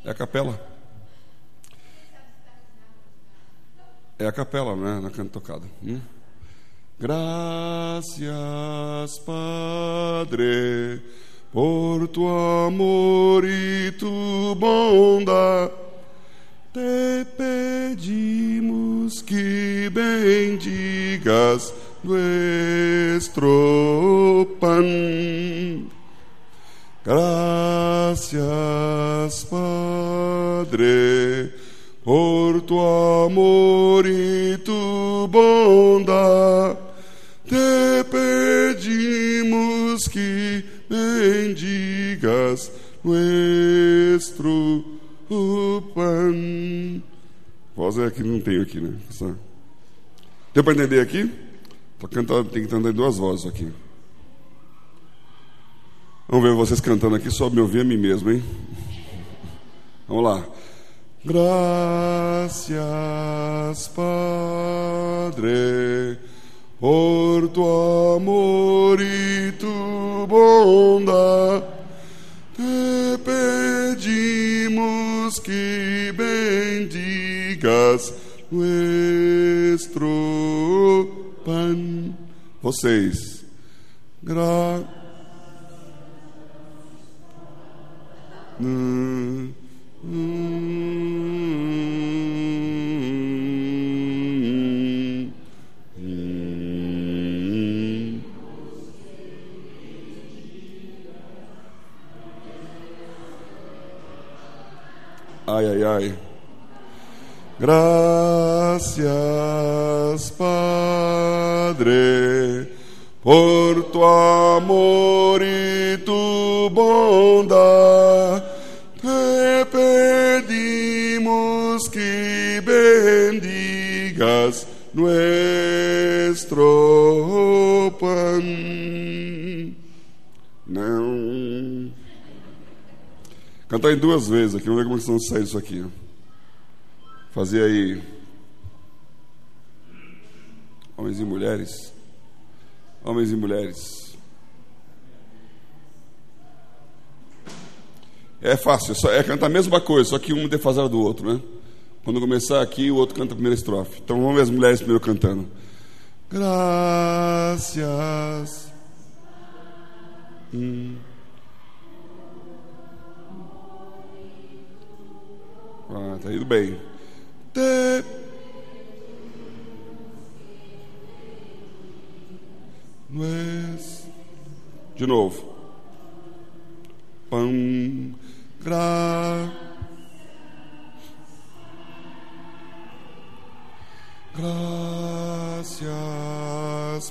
É a capela. É a capela, não é? Na canto tocada. Gracias, Padre, por tu amor y tu bondad. Te pedimos que bendigas nuestro pan. Gracias, Padre, por tu amor y tu bondad. Te pedimos que bendigas nuestro pan. Voz é que não tenho aqui, né? Deu para entender aqui? Tem que cantar em duas vozes aqui. Vamos ver vocês cantando aqui, só me ouvir a mim mesmo, hein? Vamos lá. Gracias, Padre, por tu amor y tu bondad. Te pedimos que bendigas nuestro pan. Vocês. Ai, ai, ai. Gracias, Padre, por tu amor y tu bondad. Te pedimos que bendigas nuestro pan. Não. Cantar em duas vezes aqui, vamos ver como estão saindo isso aqui. Fazer aí. Homens e mulheres. Homens e mulheres. É fácil, é cantar a mesma coisa, só que um defasado do outro, né? Quando começar aqui, o outro canta a primeira estrofe. Então vamos ver as mulheres primeiro cantando. Gracias. Tá indo bem. De novo. Pão. Gracias,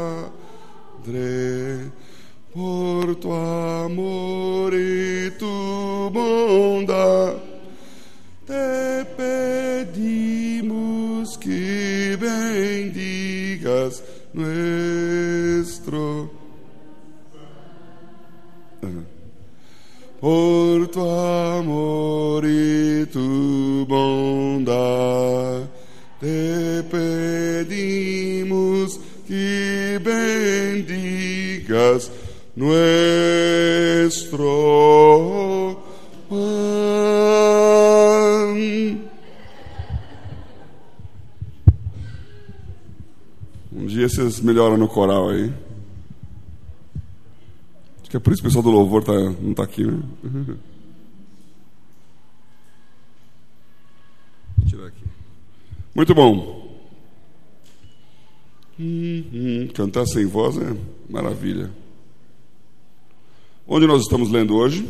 Padre, por tu amor y tu bondad. Te pedimos que bendigas nuestro por tu amor y tu bondad. Te pedimos que bendigas nuestro pan. Um dia vocês melhoram no coral aí. Acho que é por isso que o pessoal do louvor não está aqui, né? Vou tirar aqui. Muito bom. Cantar sem voz é maravilha. Onde nós estamos lendo hoje?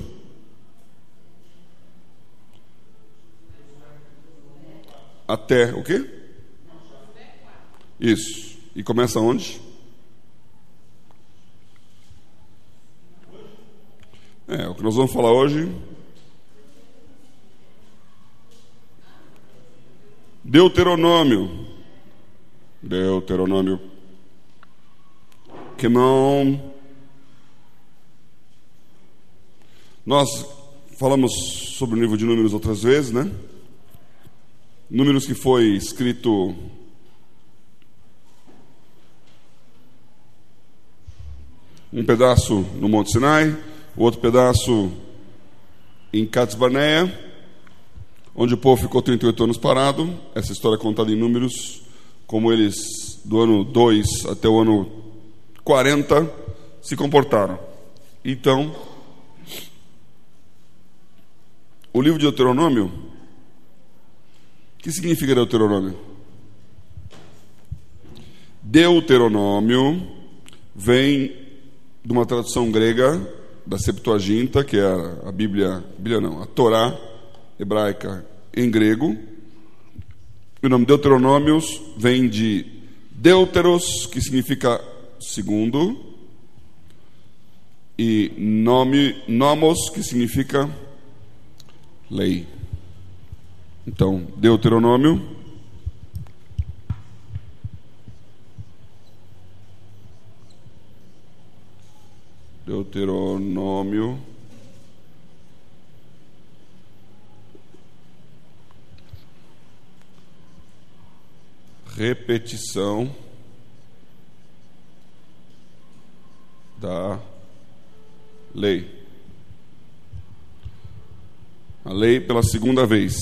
Até o quê? Isso. E começa onde? O que nós vamos falar hoje. Deuteronômio. Que não. Nós falamos sobre o livro de Números outras vezes, né? Números que foi escrito um pedaço no Monte Sinai, o outro pedaço em Cades Barneia, onde o povo ficou 38 anos parado. Essa história é contada em Números, como eles, do ano 2 até o ano 40, se comportaram. Então, o livro de Deuteronômio, o que significa Deuteronômio? Deuteronômio vem de uma tradução grega da Septuaginta, que é a Bíblia não, a Torá hebraica em grego. O nome Deuteronômios vem de Deuteros, que significa segundo, e nomos, que significa lei. Então, Deuteronômio repetição da lei. A lei pela segunda vez.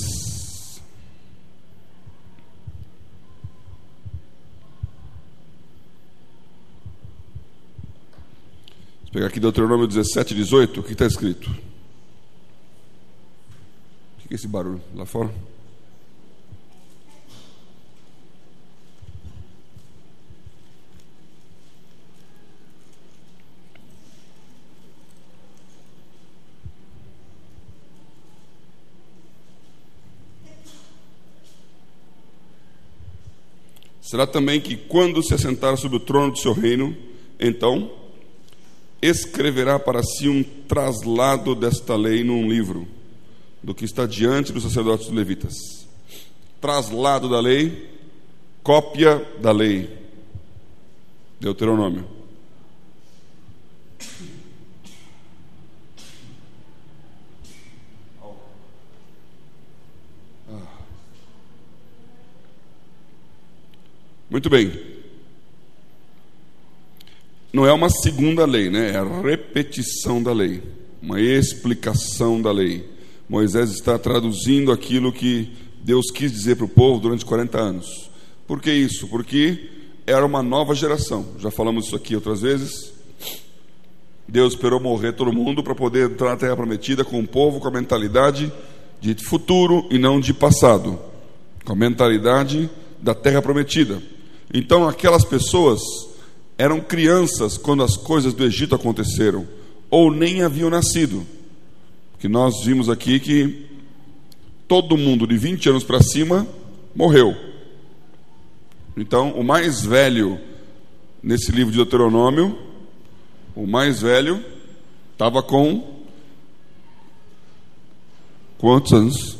Vou pegar aqui Deuteronômio 17, 18. O que está escrito? O que é esse barulho lá fora? Será também que, quando se assentar sobre o trono do seu reino, então escreverá para si um traslado desta lei num livro, do que está diante dos sacerdotes e levitas. Traslado da lei, cópia da lei. Deuteronômio. Muito bem. Não é uma segunda lei, né? É a repetição da lei, uma explicação da lei. Moisés está traduzindo aquilo que Deus quis dizer para o povo durante 40 anos. Por que isso? Porque era uma nova geração. Já falamos isso aqui outras vezes. Deus esperou morrer todo mundo para poder entrar na Terra Prometida com um povo com a mentalidade de futuro e não de passado, com a mentalidade da Terra Prometida. Então aquelas pessoas eram crianças quando as coisas do Egito aconteceram, ou nem haviam nascido. Que nós vimos aqui que todo mundo de 20 anos para cima morreu. Então o mais velho nesse livro de Deuteronômio, o mais velho estava com quantos anos?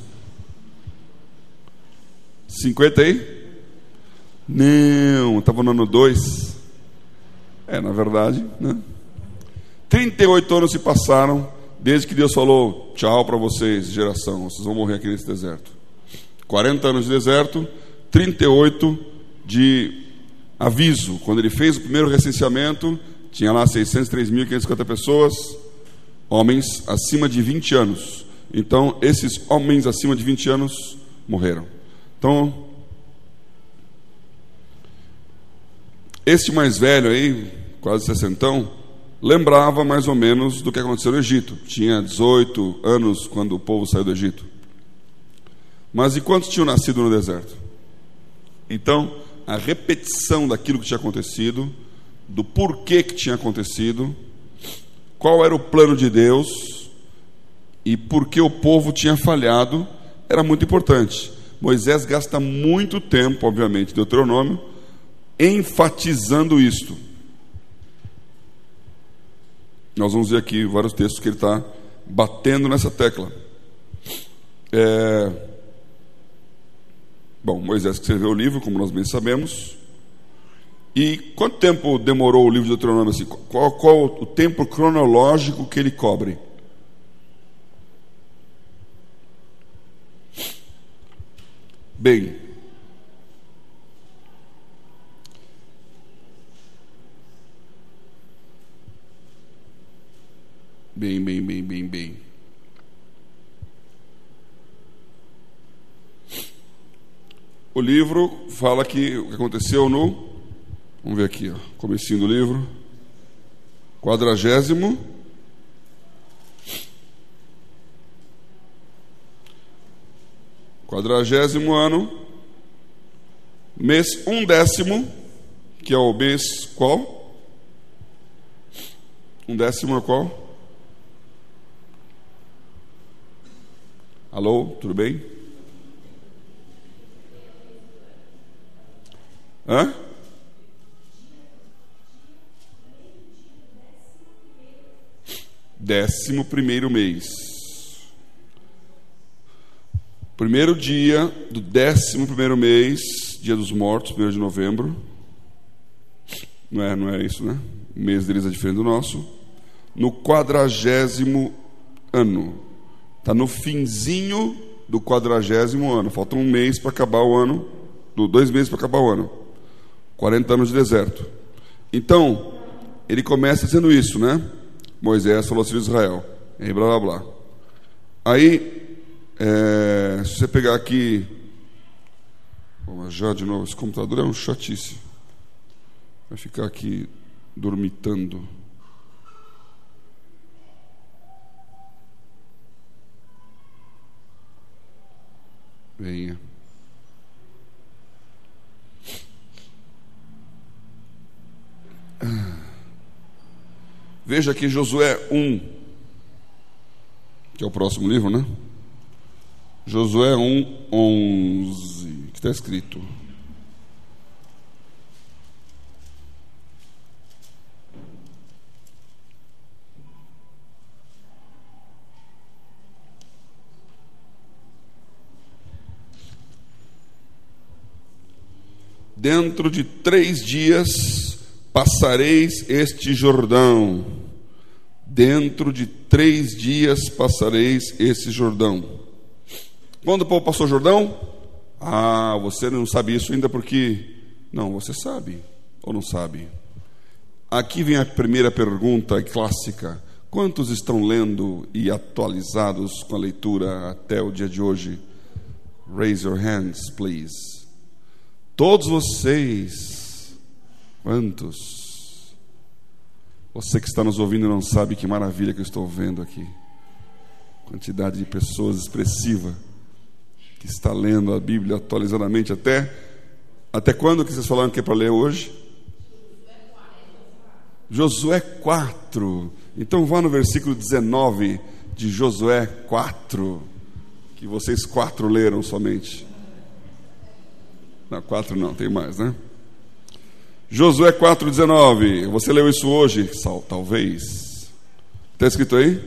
50 aí? Não, estava no ano 2. Na verdade, né? 38 anos se passaram desde que Deus falou: tchau para vocês, geração, vocês vão morrer aqui nesse deserto. 40 anos de deserto, 38 de aviso. Quando ele fez o primeiro recenseamento, tinha lá 603.550 pessoas, homens acima de 20 anos. Então, esses homens acima de 20 anos morreram. Então, esse mais velho aí, quase 60, lembrava mais ou menos do que aconteceu no Egito. Tinha 18 anos quando o povo saiu do Egito. Mas e quantos tinham nascido no deserto? Então, a repetição daquilo que tinha acontecido, do porquê que tinha acontecido, qual era o plano de Deus e por que o povo tinha falhado, era muito importante. Moisés gasta muito tempo, obviamente, em Deuteronômio, enfatizando isto. Nós vamos ver aqui vários textos que ele está batendo nessa tecla. Bom, Moisés escreveu o livro, como nós bem sabemos. E quanto tempo demorou o livro de Deuteronômio? Assim, qual o tempo cronológico que ele cobre? Bem, o livro fala que o que aconteceu no... Vamos ver aqui, ó, comecinho do livro. 40º ano, mês 1/10, que é o mês qual? 1/10 é qual? Alô, tudo bem? Hã? Décimo primeiro mês. Primeiro dia do 11º mês, dia dos mortos, 1º de novembro. Não é isso, né? O mês deles é diferente do nosso. No 40º ano. Está no finzinho do 40º ano. Falta um mês para acabar o ano. 2 meses para acabar o ano. 40 anos de deserto. Então, ele começa dizendo isso, né? Moisés falou assim: Israel, e blá blá blá. Aí, se você pegar aqui, já de novo, esse computador é um chatice, vai ficar aqui dormitando. Venha. Veja aqui Josué 1, que é o próximo livro, né? Josué 1:11, que está escrito: dentro de 3 dias passareis este Jordão. Dentro de 3 dias passareis esse Jordão. Quando o povo passou o Jordão? Você não sabe isso ainda porque... Não, você sabe ou não sabe? Aqui vem a primeira pergunta clássica. Quantos estão lendo e atualizados com a leitura até o dia de hoje? Raise your hands, please. Todos vocês. Quantos? Você que está nos ouvindo não sabe que maravilha que eu estou vendo aqui. Quantidade de pessoas expressiva que está lendo a Bíblia atualizadamente até quando que vocês falaram que é para ler hoje? Josué 4. Então vá no versículo 19 de Josué 4, que vocês 4 leram somente. Não, 4 não, tem mais, né? Josué 4:19. Você leu isso hoje? Talvez. Está escrito aí?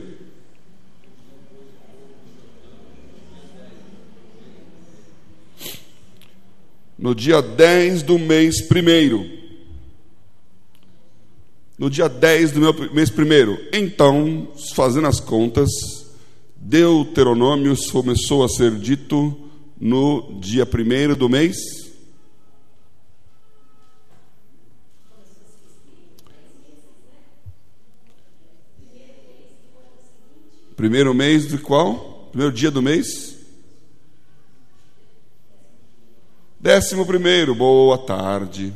No dia 10 do mês primeiro. No dia 10 do mês primeiro. Então, fazendo as contas, Deuteronômio começou a ser dito no dia 1º do mês. Primeiro mês de qual? Primeiro dia do mês? 11º, boa tarde.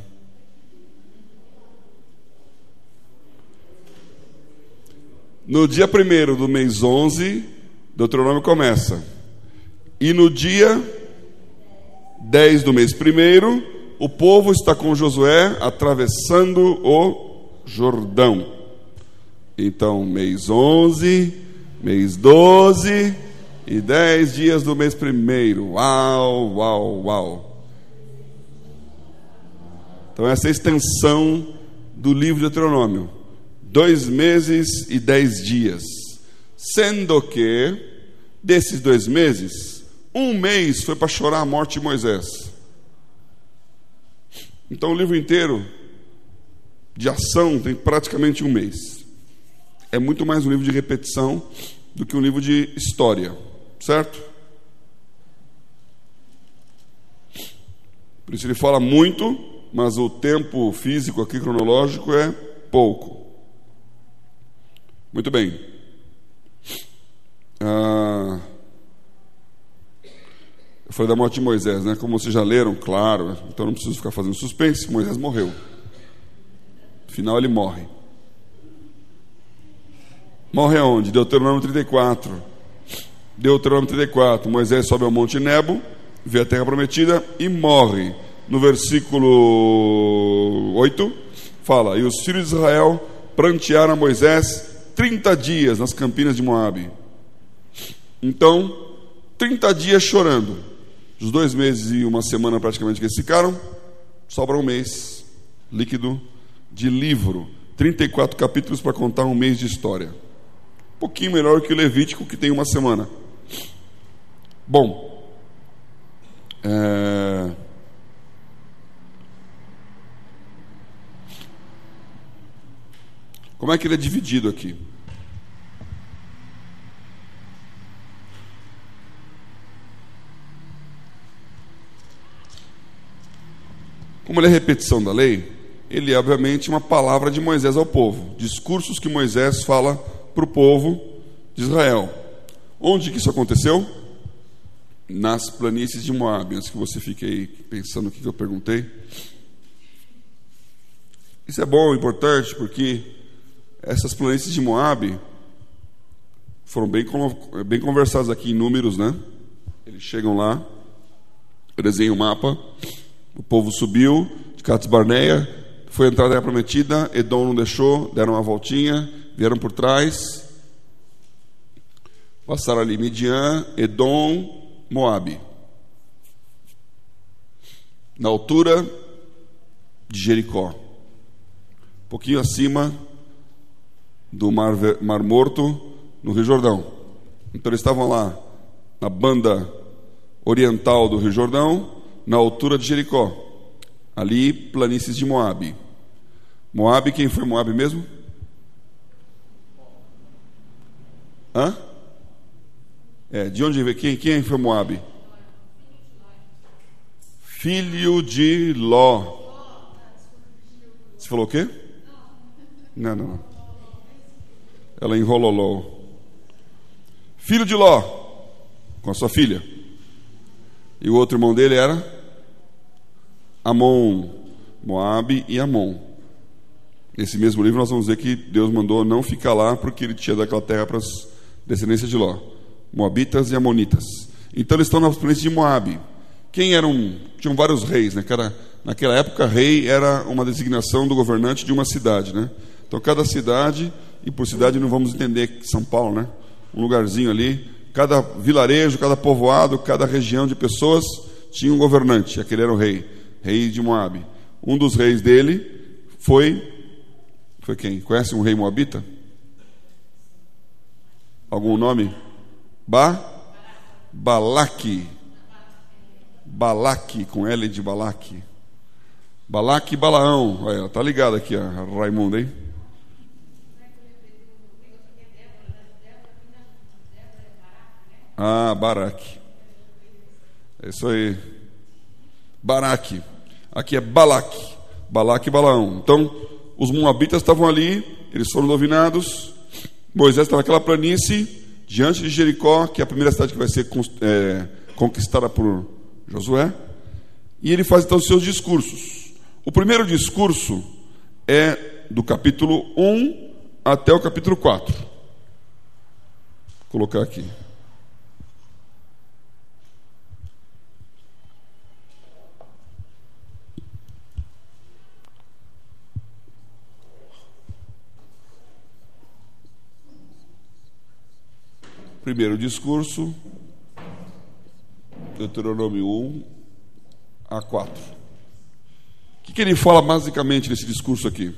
No dia 1º do mês 11, Deuteronômio começa. E no dia 10 do mês 1º, o povo está com Josué atravessando o Jordão. Então, mês 11, mês 12 e 10 dias do mês 1º. Uau, uau, uau. Então essa é a extensão do livro de Deuteronômio. 2 meses e 10 dias. Sendo que, desses 2 meses, 1 mês foi para chorar a morte de Moisés. Então o livro inteiro de ação tem praticamente 1 mês. É muito mais um livro de repetição do que um livro de história, certo? Por isso ele fala muito, mas o tempo físico aqui, cronológico, é pouco. Muito bem. Eu falei da morte de Moisés, né? Como vocês já leram, claro, então não preciso ficar fazendo suspense. Moisés morreu. No final ele morre. Morre aonde? Deuteronômio 34. Deuteronômio 34. Moisés sobe ao Monte Nebo, vê a terra prometida e morre. No versículo 8, fala: e os filhos de Israel prantearam a Moisés 30 dias nas campinas de Moabe. Então, 30 dias chorando. Os 2 meses e 1 semana praticamente que eles ficaram, sobra um mês líquido de livro. 34 capítulos para contar um mês de história. Um pouquinho melhor que o Levítico, que tem 1 semana. Bom, como é que ele é dividido aqui? Como ele é repetição da lei, ele é obviamente uma palavra de Moisés ao povo, discursos que Moisés fala para o povo de Israel. Onde que isso aconteceu? Nas planícies de Moabe. Antes que você fique aí pensando o que eu perguntei. Isso é bom, importante, porque essas planícies de Moabe foram bem conversadas aqui em Números, né? Eles chegam lá, desenham o mapa, o povo subiu de Cades Barneia, foi entrar na terra prometida, Edom não deixou, deram uma voltinha, vieram por trás, passaram ali Midian, Edom, Moabe, na altura de Jericó, um pouquinho acima do Mar Morto, no Rio Jordão. Então eles estavam lá na banda oriental do Rio Jordão, na altura de Jericó, ali planícies de Moabe. Moabe, quem foi Moabe mesmo? De onde veio? Quem foi Moabe? Filho de Ló. Você falou o quê? Não. Ela enrolou. Filho de Ló, com a sua filha. E o outro irmão dele era Amon, Moabe e Amon. Nesse mesmo livro nós vamos ver que Deus mandou não ficar lá porque ele tinha daquela terra para as descendências de Ló, Moabitas e Amonitas. Então eles estão nas planícies de Moabe. Tinham vários reis, né? Naquela época rei era uma designação do governante de uma cidade, né? Então cada cidade, e por cidade não vamos entender São Paulo, né? Um lugarzinho ali, cada vilarejo, cada povoado, cada região de pessoas tinha um governante, aquele era o rei de Moabe. Um dos reis dele foi quem? Conhece um rei moabita? Algum nome? Balaque, com L de Balaque. Balaque e Balaão. Olha, tá ligado aqui, a Raimundo, hein? Baraque. É isso aí. Baraque. Aqui é Balaque. Balaque e Balaão. Então, os moabitas estavam ali, eles foram dominados. Moisés estava naquela planície, diante de Jericó, que é a primeira cidade que vai ser conquistada por Josué. E ele faz então os seus discursos. O primeiro discurso é do capítulo 1 até o capítulo 4. Vou colocar aqui. Primeiro discurso, Deuteronômio 1 a 4. O que ele fala basicamente nesse discurso aqui?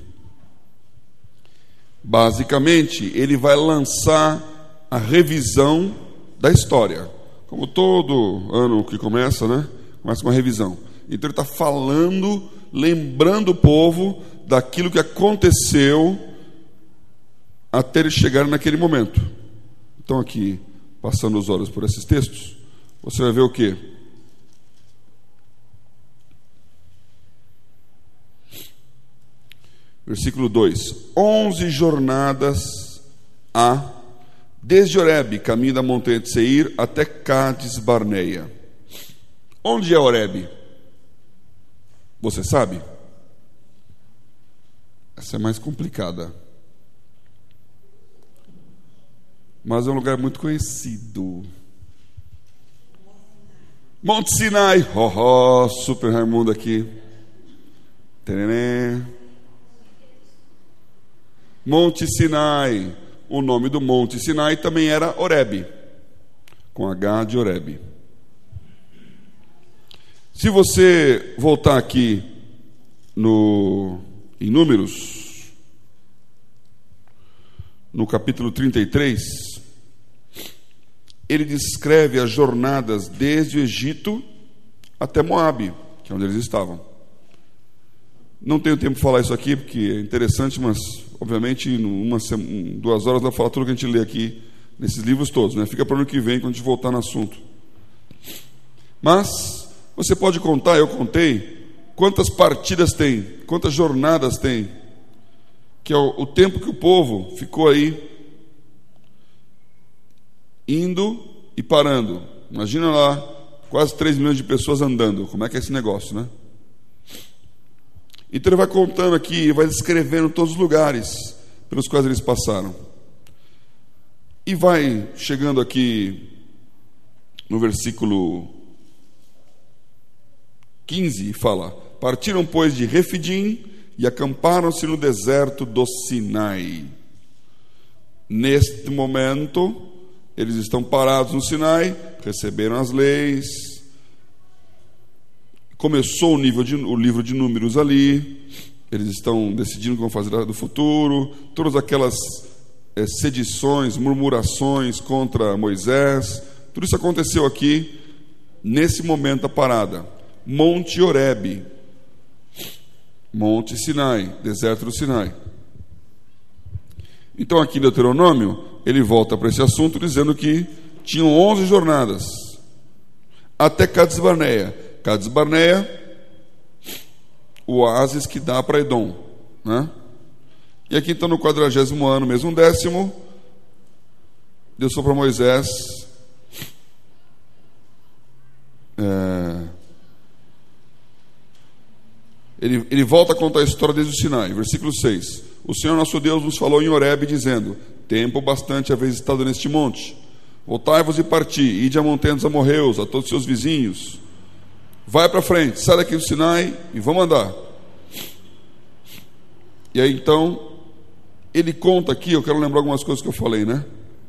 Basicamente, ele vai lançar a revisão da história. Como todo ano que começa, né? Começa com uma revisão. Então ele está falando, lembrando o povo daquilo que aconteceu até eles chegarem naquele momento. Então aqui, passando os olhos por esses textos, você vai ver o quê? Versículo 2: 11 jornadas desde Horebe, caminho da montanha de Seir, até Cades Barneia. Onde é Horebe? Você sabe? Essa é mais complicada. Mas é um lugar muito conhecido. Monte Sinai. Super Raimundo aqui. Tererê. Monte Sinai. O nome do Monte Sinai também era Horebe, com H de Horebe. Se você voltar aqui em Números, no capítulo 33, ele descreve as jornadas desde o Egito até Moabe, que é onde eles estavam. Não tenho tempo de falar isso aqui, porque é interessante, mas, obviamente, em 2 horas vai falar tudo que a gente lê aqui, nesses livros todos, né? Fica para o ano que vem, quando a gente voltar no assunto. Mas você pode contar, eu contei, quantas partidas tem, quantas jornadas tem, que é o tempo que o povo ficou aí, indo e parando. Imagina lá, quase 3 milhões de pessoas andando. Como é que é esse negócio, né? Então ele vai contando aqui, vai descrevendo todos os lugares pelos quais eles passaram. E vai chegando aqui no versículo 15, fala: partiram, pois, de Refidim e acamparam-se no deserto do Sinai. Neste momento, eles estão parados no Sinai, receberam as leis. Começou o livro de Números ali. Eles estão decidindo o que vão fazer do futuro. Todas aquelas sedições, murmurações contra Moisés. Tudo isso aconteceu aqui, nesse momento da parada. Monte Horebe, Monte Sinai, deserto do Sinai. Então aqui em Deuteronômio, ele volta para esse assunto dizendo que tinham 11 jornadas até Cades Barneia. Cades Barneia, o oásis que dá para Edom, né? E aqui então no 40º ano, mesmo 10º, Deus falou para Moisés, ele volta a contar a história desde o Sinai, versículo 6. O Senhor nosso Deus nos falou em Horebe, dizendo: tempo bastante haveis estado neste monte, voltai-vos e parti, ide a montanha dos amorreus, a todos os seus vizinhos. Vai para frente, sai daqui do Sinai e vamos andar. E aí então ele conta aqui, eu quero lembrar algumas coisas que eu falei, né?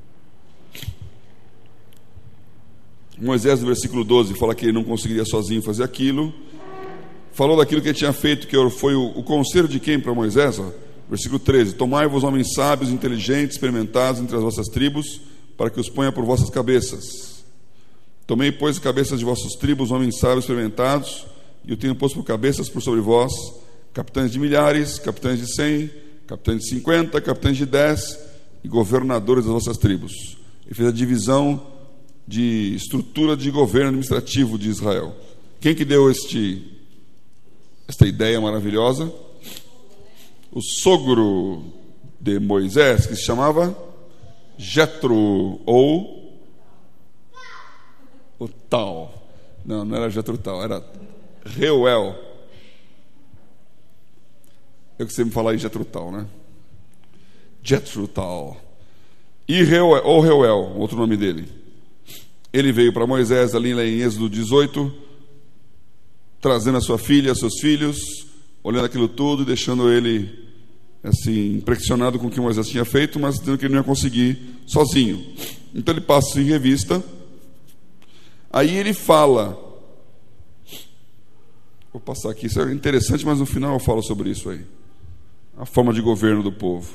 Moisés, no versículo 12, fala que ele não conseguiria sozinho fazer aquilo. Falou daquilo que ele tinha feito, que foi o conselho de quem para Moisés? Versículo 13: tomai-vos homens sábios, inteligentes, experimentados entre as vossas tribos, para que os ponha por vossas cabeças. Tomei, pois, cabeças de vossos tribos, homens sábios, experimentados, e o tenho posto por cabeças por sobre vós, capitães de milhares, capitães de 100, capitães de 50, capitães de 10, e governadores das vossas tribos. Ele fez a divisão de estrutura de governo administrativo de Israel. Quem que deu esta ideia maravilhosa? O sogro de Moisés, que se chamava Jetro, ou o Tal. Não era Jetro Tal, era Reuel. Eu que sempre falar em Jetro Tal, né? Jetro Tal. E Reuel, ou Reuel, outro nome dele. Ele veio para Moisés ali em Êxodo 18, trazendo a sua filha, seus filhos, olhando aquilo tudo e deixando ele assim impressionado com o que Moisés tinha feito, mas dizendo que ele não ia conseguir sozinho. Então ele passa isso em revista. Aí ele fala, vou passar aqui, isso é interessante, mas no final eu falo sobre isso aí, a forma de governo do povo.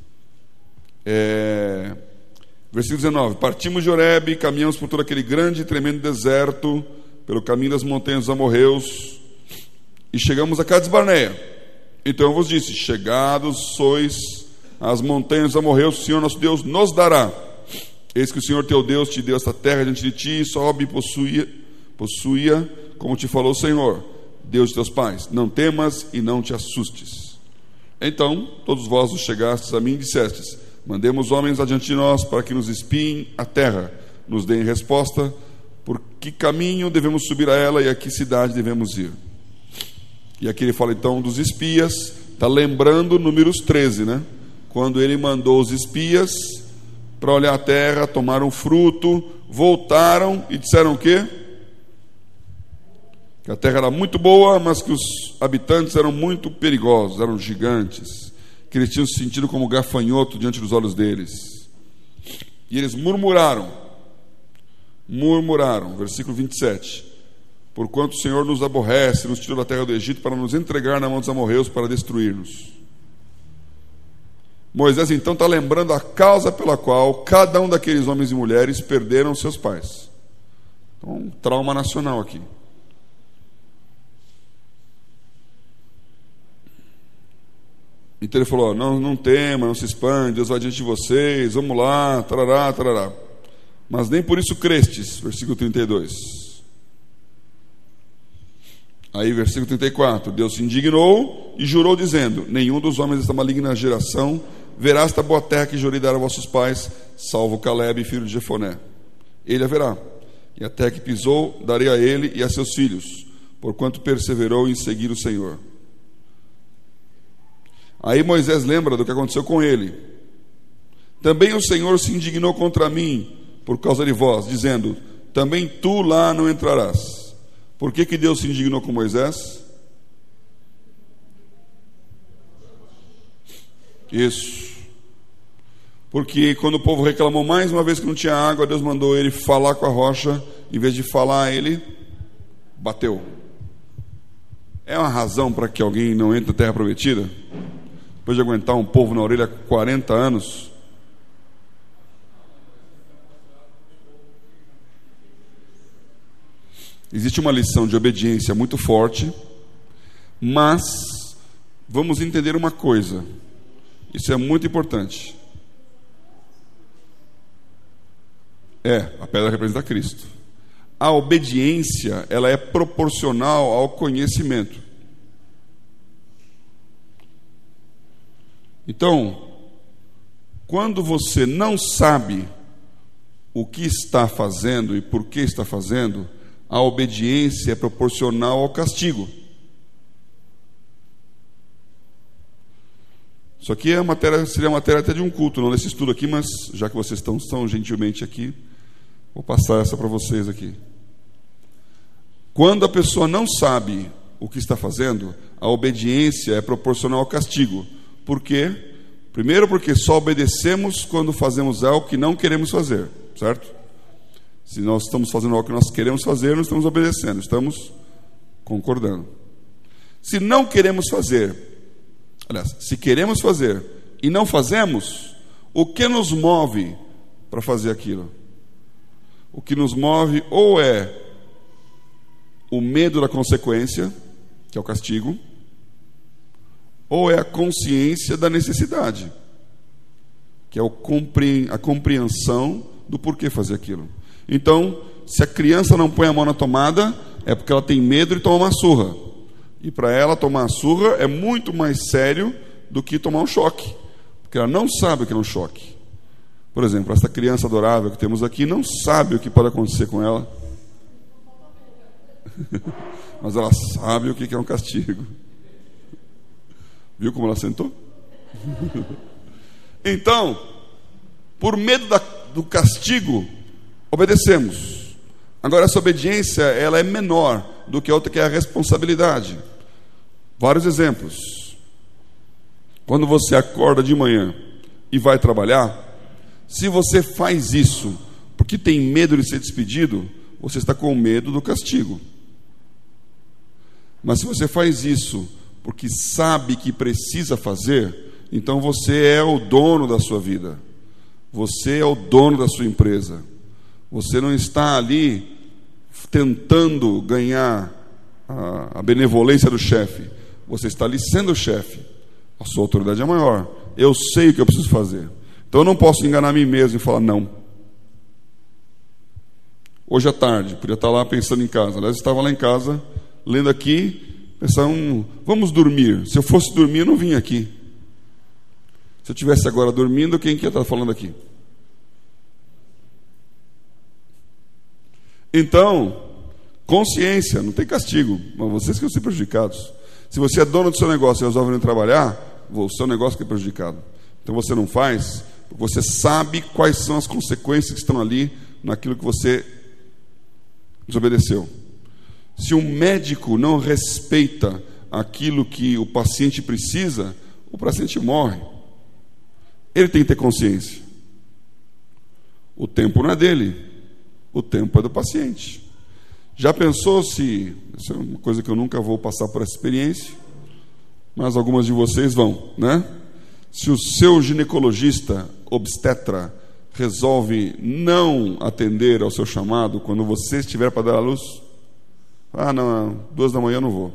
Versículo 19: partimos de Horebe, caminhamos por todo aquele grande e tremendo deserto, pelo caminho das montanhas dos amorreus, e chegamos a Cades Barneia. Então eu vos disse: chegados sois às montanhas dos amorreus, o Senhor nosso Deus nos dará. Eis que o Senhor teu Deus te deu esta terra diante de ti, sobe e possua, como te falou o Senhor, Deus de teus pais. Não temas e não te assustes. Então todos vós os chegastes a mim e dissestes: mandemos homens adiante de nós, para que nos espiem a terra, nos deem resposta, por que caminho devemos subir a ela e a que cidade devemos ir. E aqui ele fala então dos espias, está lembrando Números 13, né? Quando ele mandou os espias para olhar a terra, tomaram fruto, voltaram e disseram o quê? Que a terra era muito boa, mas que os habitantes eram muito perigosos, eram gigantes, que eles tinham se sentido como gafanhoto diante dos olhos deles. E eles murmuraram, versículo 27, porquanto o Senhor nos aborrece, nos tirou da terra do Egito para nos entregar na mão dos amorreus para destruir-nos. Moisés então está lembrando a causa pela qual cada um daqueles homens e mulheres perderam seus pais. Então, um trauma nacional aqui. Então ele falou: não tema, não se espante, Deus vai diante de vocês, vamos lá, tarará, tarará. Mas nem por isso crestes, versículo 32. Aí versículo 34, Deus se indignou e jurou dizendo: nenhum dos homens desta maligna geração verá esta boa terra que jurei dar a vossos pais, salvo Calebe, filho de Jefoné. Ele haverá, e a terra que pisou darei a ele e a seus filhos, porquanto perseverou em seguir o Senhor. Aí Moisés lembra do que aconteceu com ele. Também o Senhor se indignou contra mim por causa de vós, dizendo: também tu lá não entrarás. Por que Deus se indignou com Moisés? Isso. Porque quando o povo reclamou mais uma vez que não tinha água, Deus mandou ele falar com a rocha. Em vez de falar, ele bateu. É uma razão para que alguém não entre na terra prometida? Depois de aguentar um povo na orelha 40 anos. Existe uma lição de obediência muito forte, mas vamos entender uma coisa, isso é muito importante. A pedra representa Cristo. A obediência, ela é proporcional ao conhecimento. Então, quando você não sabe o que está fazendo e por que está fazendo, a obediência é proporcional ao castigo. Isso aqui seria matéria até de um culto, não desse estudo aqui, mas já que vocês estão gentilmente aqui, vou passar essa para vocês aqui. Quando a pessoa não sabe o que está fazendo, a obediência é proporcional ao castigo. Por quê? Primeiro, porque só obedecemos quando fazemos algo que não queremos fazer, certo? Se nós estamos fazendo algo que nós queremos fazer, nós estamos obedecendo, estamos concordando. Se não queremos fazer, aliás, se queremos fazer e não fazemos, o que nos move para fazer aquilo? O que nos move ou é o medo da consequência, que é o castigo, ou é a consciência da necessidade, que é a compreensão do porquê fazer aquilo. Então, se a criança não põe a mão na tomada, é porque ela tem medo de tomar uma surra. E para ela tomar a surra é muito mais sério do que tomar um choque, porque ela não sabe o que é um choque. Por exemplo, essa criança adorável que temos aqui não sabe o que pode acontecer com ela, mas ela sabe o que é um castigo. Viu como ela sentou? Então, por medo do castigo, obedecemos. Agora, essa obediência, ela é menor do que a outra, que é a responsabilidade. Vários exemplos. Quando você acorda de manhã e vai trabalhar, se você faz isso porque tem medo de ser despedido, você está com medo do castigo. Mas se você faz isso porque sabe que precisa fazer, então você é o dono da sua vida, você é o dono da sua empresa. Você não está ali tentando ganhar a benevolência do chefe, você está ali sendo o chefe. A sua autoridade é maior, eu sei o que eu preciso fazer, então eu não posso enganar a mim mesmo e falar não. Hoje à tarde, podia estar lá pensando em casa, aliás, eu estava lá em casa, lendo aqui, pensando, vamos dormir. Se eu fosse dormir, eu não vinha aqui. Se eu estivesse agora dormindo, quem que ia estar falando aqui? Então, consciência, não tem castigo, mas vocês que vão ser prejudicados. Se você é dono do seu negócio e resolve não trabalhar, o seu negócio que é prejudicado. Então você não faz, porque você sabe quais são as consequências que estão ali naquilo que você desobedeceu. Se um médico não respeita aquilo que o paciente precisa, o paciente morre. Ele tem que ter consciência. O tempo não é dele, o tempo é do paciente. Já pensou se, isso é uma coisa que eu nunca vou passar por essa experiência, mas algumas de vocês vão, né? Se o seu ginecologista, obstetra, resolve não atender ao seu chamado quando você estiver para dar à luz, não, 2 da manhã eu não vou.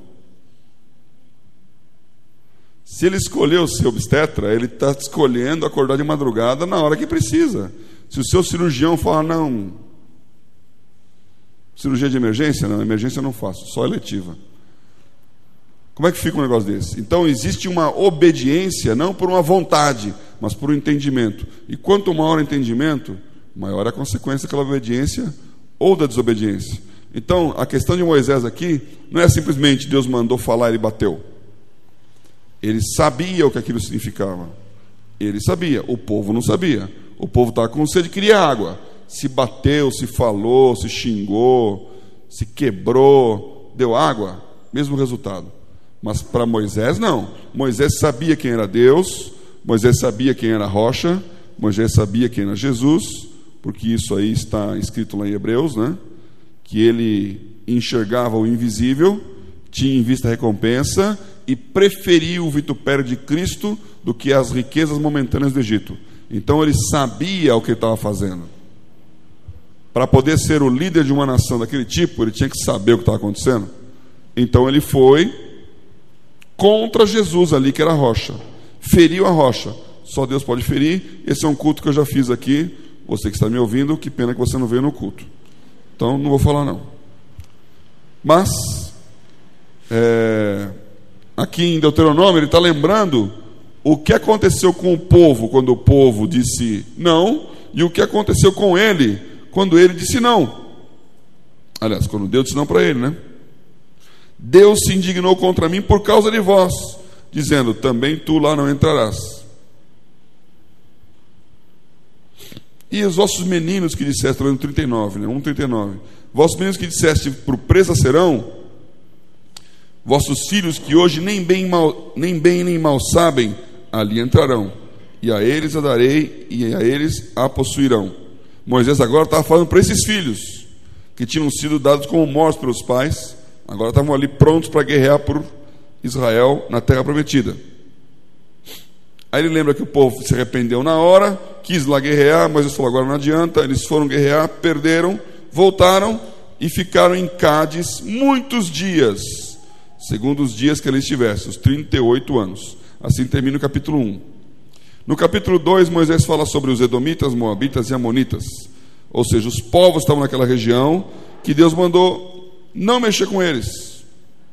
Se ele escolheu ser obstetra, ele está escolhendo acordar de madrugada na hora que precisa. Se o seu cirurgião falar, não, cirurgia de emergência? Não, emergência eu não faço, só eletiva. Como é que fica um negócio desse? Então existe uma obediência, não por uma vontade, mas por um entendimento. E quanto maior o entendimento, maior a consequência daquela obediência ou da desobediência. Então, a questão de Moisés aqui não é simplesmente Deus mandou falar e ele bateu. Ele sabia o que aquilo significava. Ele sabia, o povo não sabia. O povo estava com sede e queria água. Se bateu, se falou, se xingou, se quebrou, deu água, mesmo resultado. Mas para Moisés não. Moisés sabia quem era Deus, Moisés sabia quem era a rocha, Moisés sabia quem era Jesus, porque isso aí está escrito lá em Hebreus, né? Que ele enxergava o invisível, tinha em vista a recompensa e preferia o vitupério de Cristo do que as riquezas momentâneas do Egito. Então ele sabia o que ele estava fazendo. Para poder ser o líder de uma nação daquele tipo, ele tinha que saber o que estava acontecendo. Então ele foi contra Jesus ali, que era a rocha. Feriu a rocha. Só Deus pode ferir. Esse é um culto que eu já fiz aqui. Você que está me ouvindo, que pena que você não veio no culto. Então não vou falar não. Mas aqui em Deuteronômio ele está lembrando o que aconteceu com o povo quando o povo disse não, e o que aconteceu com ele quando ele disse não. Aliás, quando Deus disse não para ele, né? Deus se indignou contra mim por causa de vós, dizendo, também tu lá não entrarás. E os vossos meninos que disseste, no 39, né? 1:39, vossos meninos que disseste, por presa serão, vossos filhos que hoje nem bem nem mal sabem, ali entrarão, e a eles a darei, e a eles a possuirão. Moisés agora estava falando para esses filhos, que tinham sido dados como mortos pelos pais, agora estavam ali prontos para guerrear por Israel na terra prometida. Aí ele lembra que o povo se arrependeu na hora, quis lá guerrear, Moisés falou, agora não adianta. Eles foram guerrear, perderam, voltaram e ficaram em Cádiz muitos dias, segundo os dias que ele estivesse, os 38 anos. Assim termina o capítulo 1. No capítulo 2, Moisés fala sobre os edomitas, moabitas e amonitas, ou seja, os povos que estavam naquela região, que Deus mandou não mexer com eles.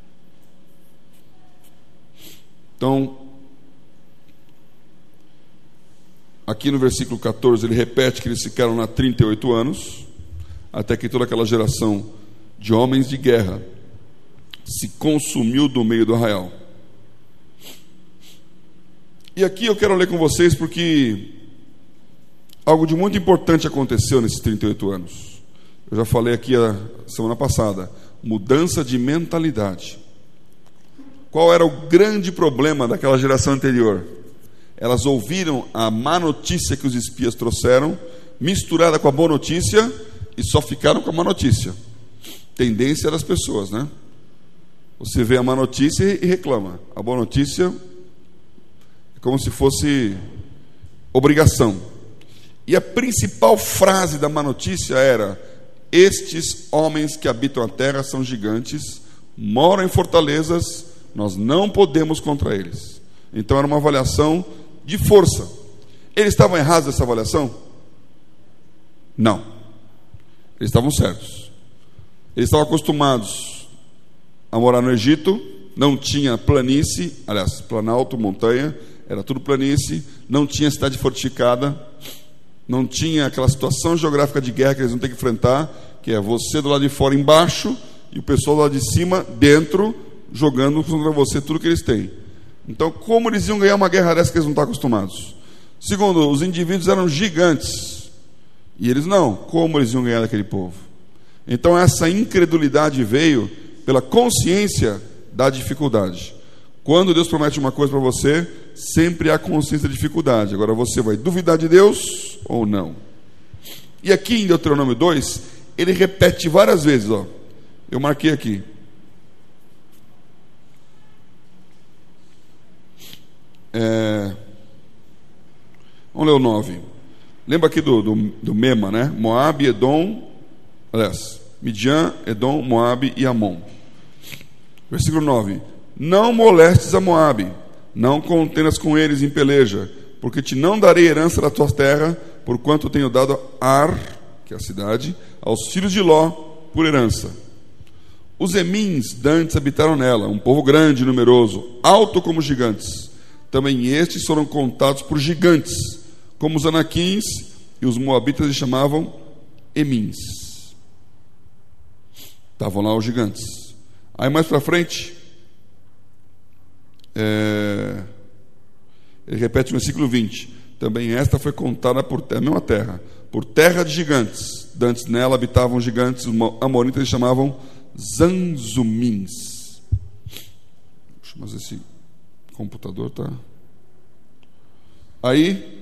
Então, aqui no versículo 14, ele repete que eles ficaram lá 38 anos, até que toda aquela geração de homens de guerra se consumiu do meio do arraial. E aqui eu quero ler com vocês porque algo de muito importante aconteceu nesses 38 anos. Eu já falei aqui a semana passada, mudança de mentalidade. Qual era o grande problema daquela geração anterior? Elas ouviram a má notícia que os espias trouxeram, misturada com a boa notícia, e só ficaram com a má notícia. Tendência das pessoas, né? Você vê a má notícia e reclama. A boa notícia é como se fosse obrigação. E a principal frase da má notícia era: estes homens que habitam a terra são gigantes, moram em fortalezas, nós não podemos contra eles. Então era uma avaliação de força. Eles estavam errados nessa avaliação? Não. Eles estavam certos. Eles estavam acostumados a morar no Egito, não tinha planície, aliás, planalto, montanha, era tudo planície, não tinha cidade fortificada, não tinha aquela situação geográfica de guerra que eles não têm que enfrentar. que é você do lado de fora embaixo e o pessoal do lado de cima dentro, jogando contra você tudo que eles têm. Então, como eles iam ganhar uma guerra dessa que eles não estão acostumados? Segundo, os indivíduos eram gigantes, e eles não. Como eles iam ganhar daquele povo? Então, essa incredulidade veio pela consciência da dificuldade. Quando Deus promete uma coisa para você, sempre há consciência da dificuldade. Agora, você vai duvidar de Deus ou não? E aqui em Deuteronômio 2, ele repete várias vezes, ó. Eu marquei aqui. Vamos ler o 9. Lembra aqui do Mema, né? Moabe, Edom, aliás, Midian, Edom, Moabe e Amon. Versículo 9. Não molestes a Moabe, não contendas com eles em peleja, porque te não darei herança da tua terra, porquanto tenho dado Ar, que é a cidade, aos filhos de Ló por herança. Os Emins dantes habitaram nela, um povo grande e numeroso, alto como gigantes. Também estes foram contados por gigantes, como os anaquins, e os moabitas se chamavam Emins. Estavam lá os gigantes. Aí mais para frente, ele repete no versículo 20. Também esta foi contada por a mesma terra, por terra de gigantes. Dantes nela habitavam gigantes, os amonitas se chamavam Zanzumins. Mas esse computador tá. Aí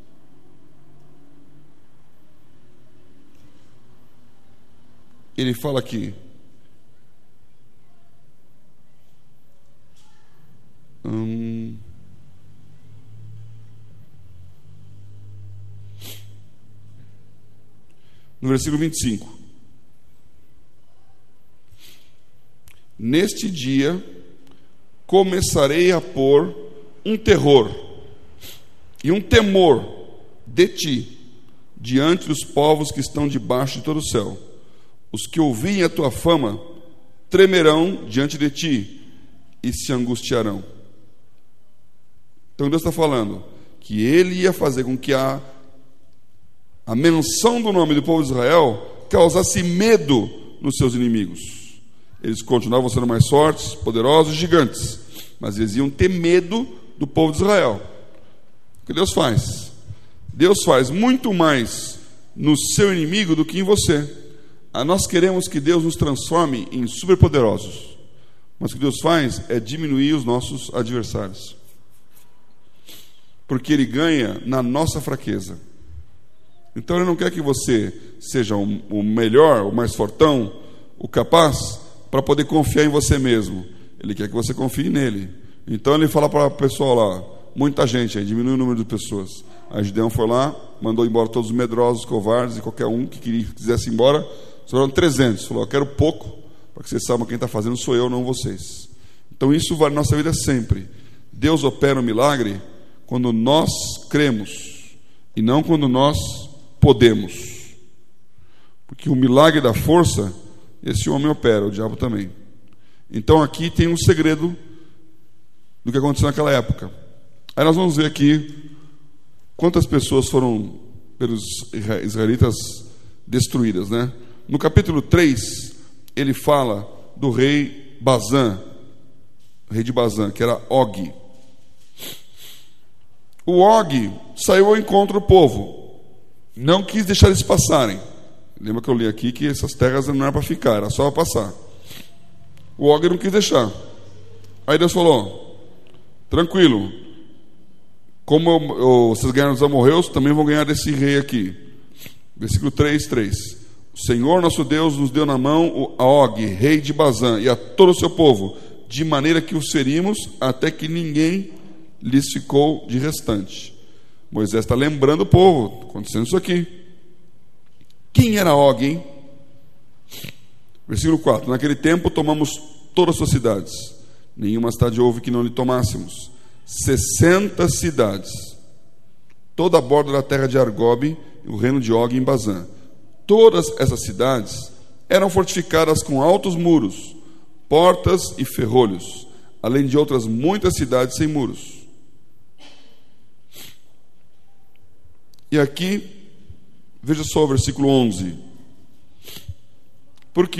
ele fala aqui. No versículo 25. Neste dia começarei a pôr um terror e um temor de ti diante dos povos que estão debaixo de todo o céu. Os que ouvirem a tua fama tremerão diante de ti e se angustiarão. Então Deus está falando que Ele ia fazer com que a menção do nome do povo de Israel causasse medo nos seus inimigos. Eles continuavam sendo mais fortes, poderosos, gigantes, mas eles iam ter medo do povo de Israel. O que Deus faz? Deus faz muito mais no seu inimigo do que em você. Nós queremos que Deus nos transforme em superpoderosos, mas o que Deus faz é diminuir os nossos adversários, porque Ele ganha na nossa fraqueza. Então Ele não quer que você seja o melhor, o mais fortão, o capaz, para poder confiar em você mesmo. Ele quer que você confie nele. Então Ele fala para o pessoal lá, muita gente aí, diminui o número de pessoas. A Gideão foi lá, mandou embora todos os medrosos, covardes, e qualquer um que quisesse ir embora. Sobraram 300. Falou, eu quero pouco, para que vocês saibam quem está fazendo sou eu, não vocês. Então isso vale na nossa vida sempre. Deus opera um milagre quando nós cremos e não quando nós podemos. Porque o milagre da força, esse homem opera, o diabo também. Então aqui tem um segredo do que aconteceu naquela época. Aí nós vamos ver aqui quantas pessoas foram pelos israelitas destruídas, né? No capítulo 3, ele fala do rei Bazã, rei de Bazã, que era Og. O Og saiu ao encontro do povo, não quis deixar eles passarem. Lembra que eu li aqui que essas terras não eram para ficar, era só para passar. O Og não quis deixar. Aí Deus falou, tranquilo, como vocês ganharam dos amorreus, também vão ganhar desse rei aqui. Versículo 3:3. O Senhor nosso Deus nos deu na mão a Og, rei de Bazã, e a todo o seu povo, de maneira que os ferimos até que ninguém lhes ficou de restante. Moisés está lembrando o povo, acontecendo isso aqui. Quem era Og, hein? Versículo 4. Naquele tempo tomamos todas as suas cidades, nenhuma cidade houve que não lhe tomássemos. 60 cidades, toda a borda da terra de Argobe, e o reino de Og em Bazã. Todas essas cidades eram fortificadas com altos muros, portas e ferrolhos, além de outras muitas cidades sem muros. E aqui, veja só o versículo 11. Porque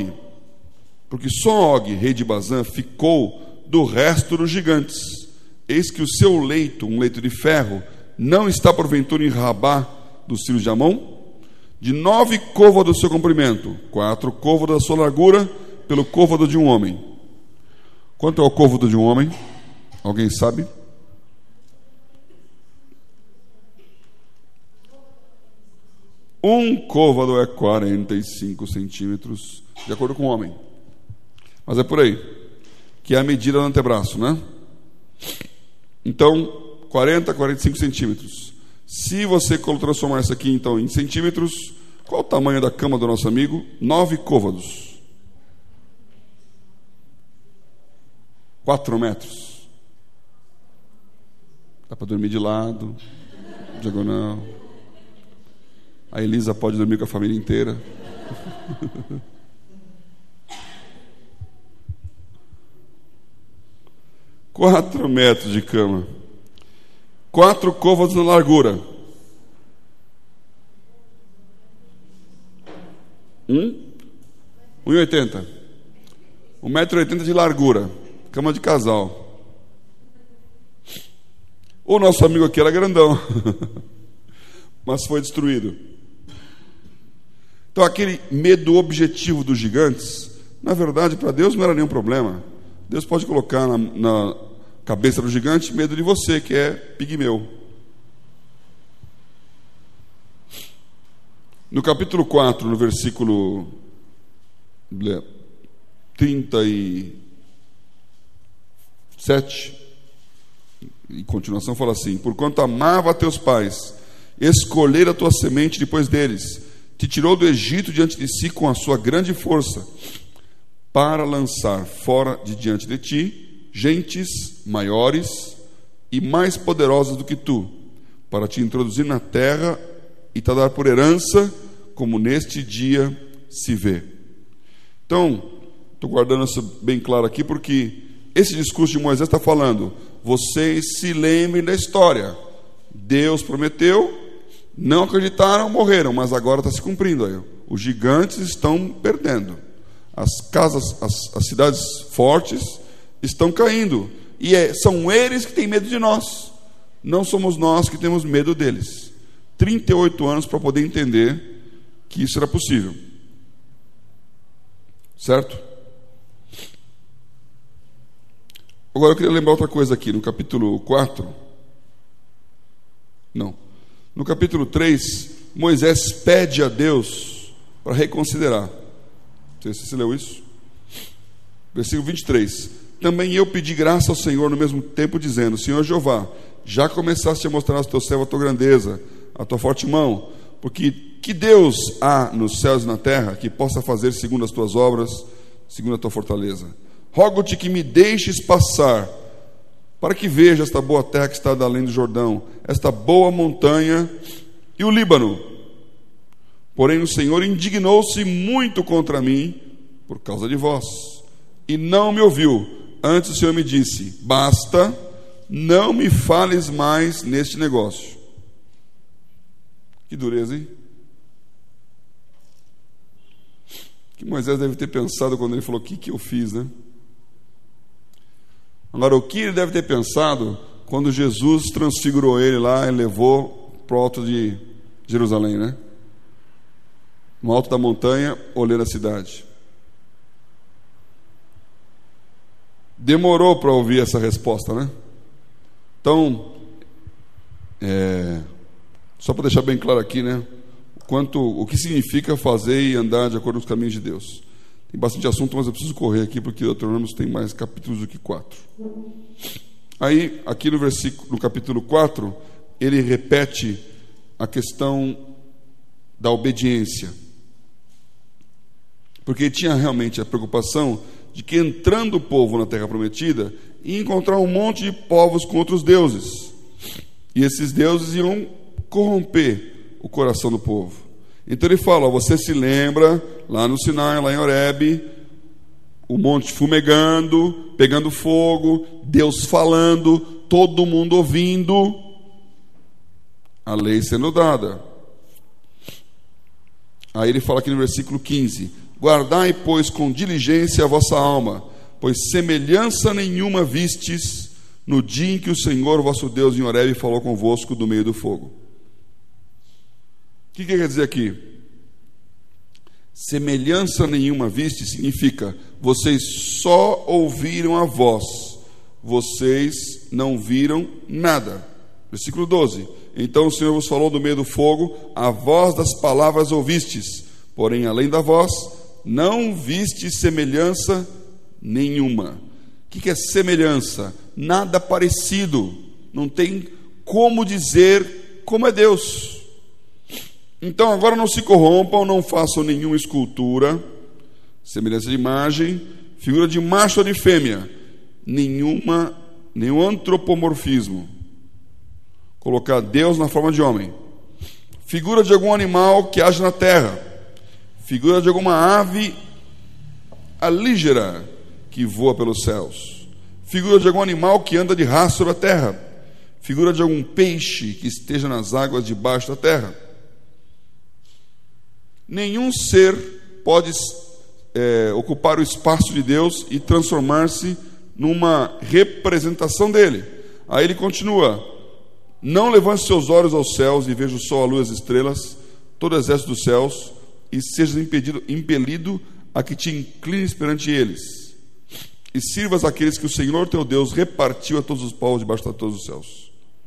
só Og, rei de Bazã, ficou do resto dos gigantes. Eis que o seu leito, um leito de ferro, não está porventura em Rabá dos filhos de Amon? De 9 côvados do seu comprimento, 4 côvados da sua largura, pelo côvado de um homem. Quanto é o côvado de um homem? Alguém sabe? Um côvado é 45 centímetros, de acordo com o homem. Mas é por aí, que é a medida do antebraço, né? Então, 45 centímetros. Se você transformar isso aqui, então, em centímetros, qual o tamanho da cama do nosso amigo? 9 côvados. 4 metros. Dá para dormir de lado, diagonal. A Elisa pode dormir com a família inteira. 4 metros de cama. 4 côvados na largura. 1,80. 1,80 m de largura. Cama de casal. O nosso amigo aqui era grandão, mas foi destruído. Então aquele medo objetivo dos gigantes, na verdade, para Deus não era nenhum problema. Deus pode colocar na cabeça do gigante medo de você, que é pigmeu. No capítulo 4, no versículo 37, em continuação fala assim: porquanto amava a teus pais, escolher a tua semente depois deles, te tirou do Egito diante de si com a sua grande força, para lançar fora de diante de ti gentes maiores e mais poderosas do que tu, para te introduzir na terra e te dar por herança, como neste dia se vê. Então, estou guardando isso bem claro aqui, porque esse discurso de Moisés está falando: vocês se lembrem da história. Deus prometeu, não acreditaram, morreram, mas agora está se cumprindo aí. Os gigantes estão perdendo. As casas, as cidades fortes estão caindo. E são eles que têm medo de nós. Não somos nós que temos medo deles. 38 anos para poder entender que isso era possível. Certo? Agora eu queria lembrar outra coisa aqui. No capítulo 4... Não. No capítulo 3, Moisés pede a Deus para reconsiderar. Não sei se você leu isso. Versículo 23. Também eu pedi graça ao Senhor no mesmo tempo, dizendo: Senhor Jeová, já começaste a mostrar aos teus servos a tua grandeza, a tua forte mão, porque que Deus há nos céus e na terra que possa fazer segundo as tuas obras, segundo a tua fortaleza? Rogo-te que me deixes passar, para que veja esta boa terra que está além do Jordão, esta boa montanha e o Líbano. Porém o Senhor indignou-se muito contra mim por causa de vós, e não me ouviu. Antes o Senhor me disse: basta, não me fales mais neste negócio. Que dureza, hein? Que Moisés deve ter pensado quando ele falou: o que eu fiz, né? Agora, o que ele deve ter pensado quando Jesus transfigurou ele lá e levou para o alto de Jerusalém, né? No alto da montanha, olhando a cidade. Demorou para ouvir essa resposta, né? Então, só para deixar bem claro aqui, né? O que significa fazer e andar de acordo com os caminhos de Deus. Tem bastante assunto, mas eu preciso correr aqui, porque o Deuteronômio tem mais capítulos do que 4. Aí, aqui no capítulo 4, ele repete a questão da obediência. Porque tinha realmente a preocupação de que, entrando o povo na terra prometida, ia encontrar um monte de povos com outros deuses. E esses deuses iam corromper o coração do povo. Então ele fala: você se lembra, lá no Sinai, lá em Horebe, o monte fumegando, pegando fogo, Deus falando, todo mundo ouvindo, a lei sendo dada. Aí ele fala aqui no versículo 15: Guardai, pois, com diligência a vossa alma, pois semelhança nenhuma vistes no dia em que o Senhor vosso Deus em Horebe falou convosco do meio do fogo. O que quer dizer aqui? Semelhança nenhuma viste significa: vocês só ouviram a voz, vocês não viram nada. Versículo 12: então o Senhor vos falou do meio do fogo, a voz das palavras ouvistes, porém além da voz não viste semelhança nenhuma. O que é semelhança? Nada parecido, não tem como dizer como é Deus. Então agora não se corrompam, não façam nenhuma escultura, semelhança de imagem, figura de macho ou de fêmea, nenhum antropomorfismo, colocar Deus na forma de homem, figura de algum animal que age na terra, figura de alguma ave alígera que voa pelos céus, figura de algum animal que anda de rastro sobre a terra, figura de algum peixe que esteja nas águas debaixo da terra. Nenhum ser pode ocupar o espaço de Deus e transformar-se numa representação dele. Aí ele continua: não levante seus olhos aos céus e veja o sol, a lua e as estrelas, todo o exército dos céus, e sejas impelido a que te inclines perante eles, e sirvas aqueles que o Senhor teu Deus repartiu a todos os povos debaixo de todos os céus.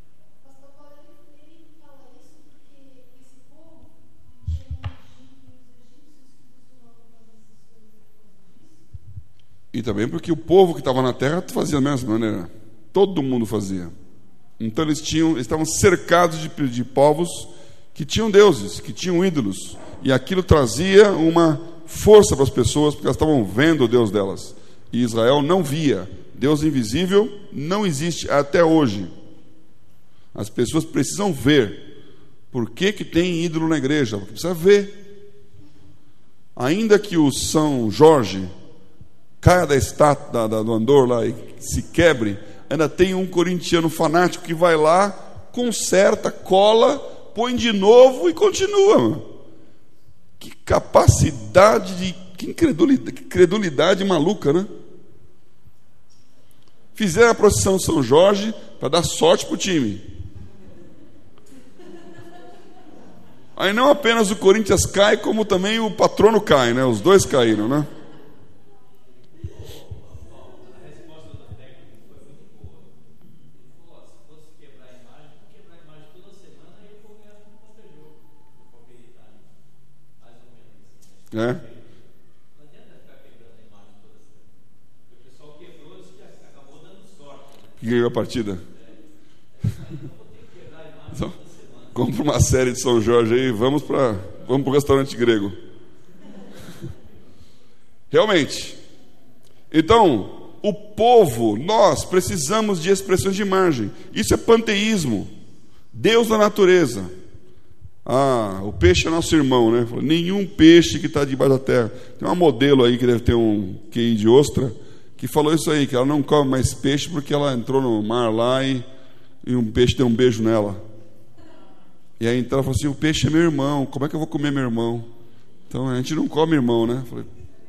E também porque o povo que estava na terra fazia da mesma maneira. Todo mundo fazia. Então eles estavam cercados de povos que tinham deuses, que tinham ídolos. E aquilo trazia uma força para as pessoas, porque elas estavam vendo o Deus delas. E Israel não via. Deus invisível não existe até hoje. As pessoas precisam ver. Por que tem ídolo na igreja? Porque precisa ver. Ainda que o São Jorge caia da estátua do andor lá e se quebre, ainda tem um corintiano fanático que vai lá, conserta, cola, põe de novo e continua, mano. Que capacidade que credulidade maluca, né? Fizeram a procissão de São Jorge para dar sorte pro time. Aí não apenas o Corinthians cai, como também o patrono cai, né? Os dois caíram, né? É. Que ganhou a partida. Então, compra uma série de São Jorge aí, vamos para o restaurante grego. Realmente. Então, o povo, nós precisamos de expressões de imagem. Isso é panteísmo. Deus da natureza. O peixe é nosso irmão, né? Nenhum peixe que está debaixo da terra. Tem uma modelo aí que deve ter um QI de ostra, que falou isso aí, que ela não come mais peixe porque ela entrou no mar lá e um peixe deu um beijo nela. E aí então ela falou assim: o peixe é meu irmão, como é que eu vou comer meu irmão? Então a gente não come irmão, né? Falei,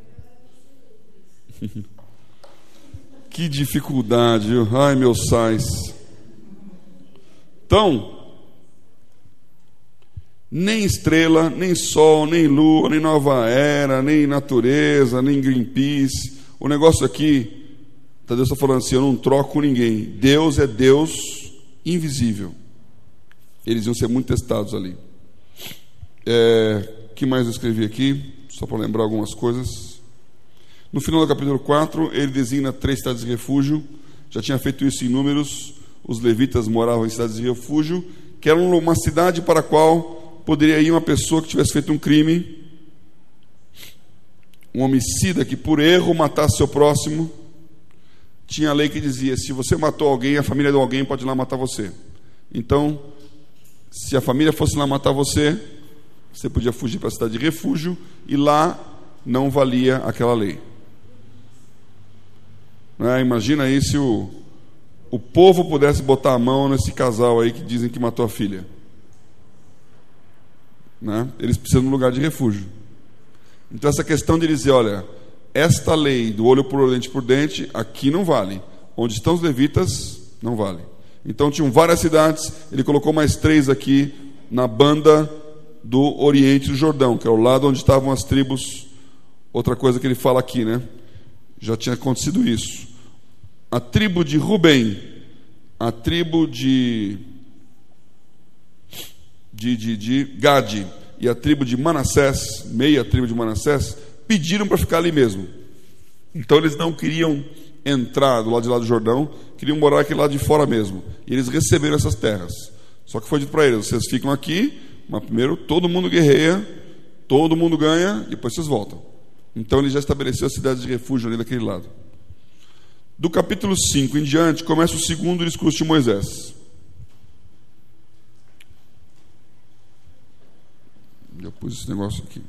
que dificuldade, viu? Ai, meus sais. Então, nem estrela, nem sol, nem lua, nem nova era, nem natureza, nem Greenpeace. O negócio aqui, Deus está falando assim: eu não troco com ninguém. Deus é Deus invisível. Eles iam ser muito testados ali. O que mais eu escrevi aqui? Só para lembrar algumas coisas. No final do capítulo 4, ele designa 3 cidades de refúgio. Já tinha feito isso em Números. Os levitas moravam em cidades de refúgio, que eram uma cidade para a qual poderia ir uma pessoa que tivesse feito um crime, um homicida que por erro matasse seu próximo. Tinha a lei que dizia: se você matou alguém, a família de alguém pode ir lá matar você. Então, se a família fosse lá matar você, você podia fugir para a cidade de refúgio, e lá não valia aquela lei. Imagina aí se o povo pudesse botar a mão nesse casal aí que dizem que matou a filha. Eles precisam de um lugar de refúgio. Então essa questão de dizer, olha, esta lei do olho por olho, dente por dente, aqui não vale. Onde estão os levitas, não vale. Então tinham várias cidades, ele colocou mais 3 aqui na banda do Oriente do Jordão, que é o lado onde estavam as tribos. Outra coisa que ele fala aqui, né? Já tinha acontecido isso. A tribo de Rubem, a tribo de Gade e a tribo de Manassés, meia tribo de Manassés, pediram para ficar ali mesmo. Então eles não queriam entrar do lado de lá do Jordão, queriam morar aqui lá de fora mesmo. E eles receberam essas terras. Só que foi dito para eles, vocês ficam aqui, mas primeiro todo mundo guerreia, todo mundo ganha, e depois vocês voltam. Então ele já estabeleceu a cidade de refúgio ali daquele lado. Do capítulo 5 em diante, começa o segundo discurso de Moisés. Eu pus esse negócio aqui.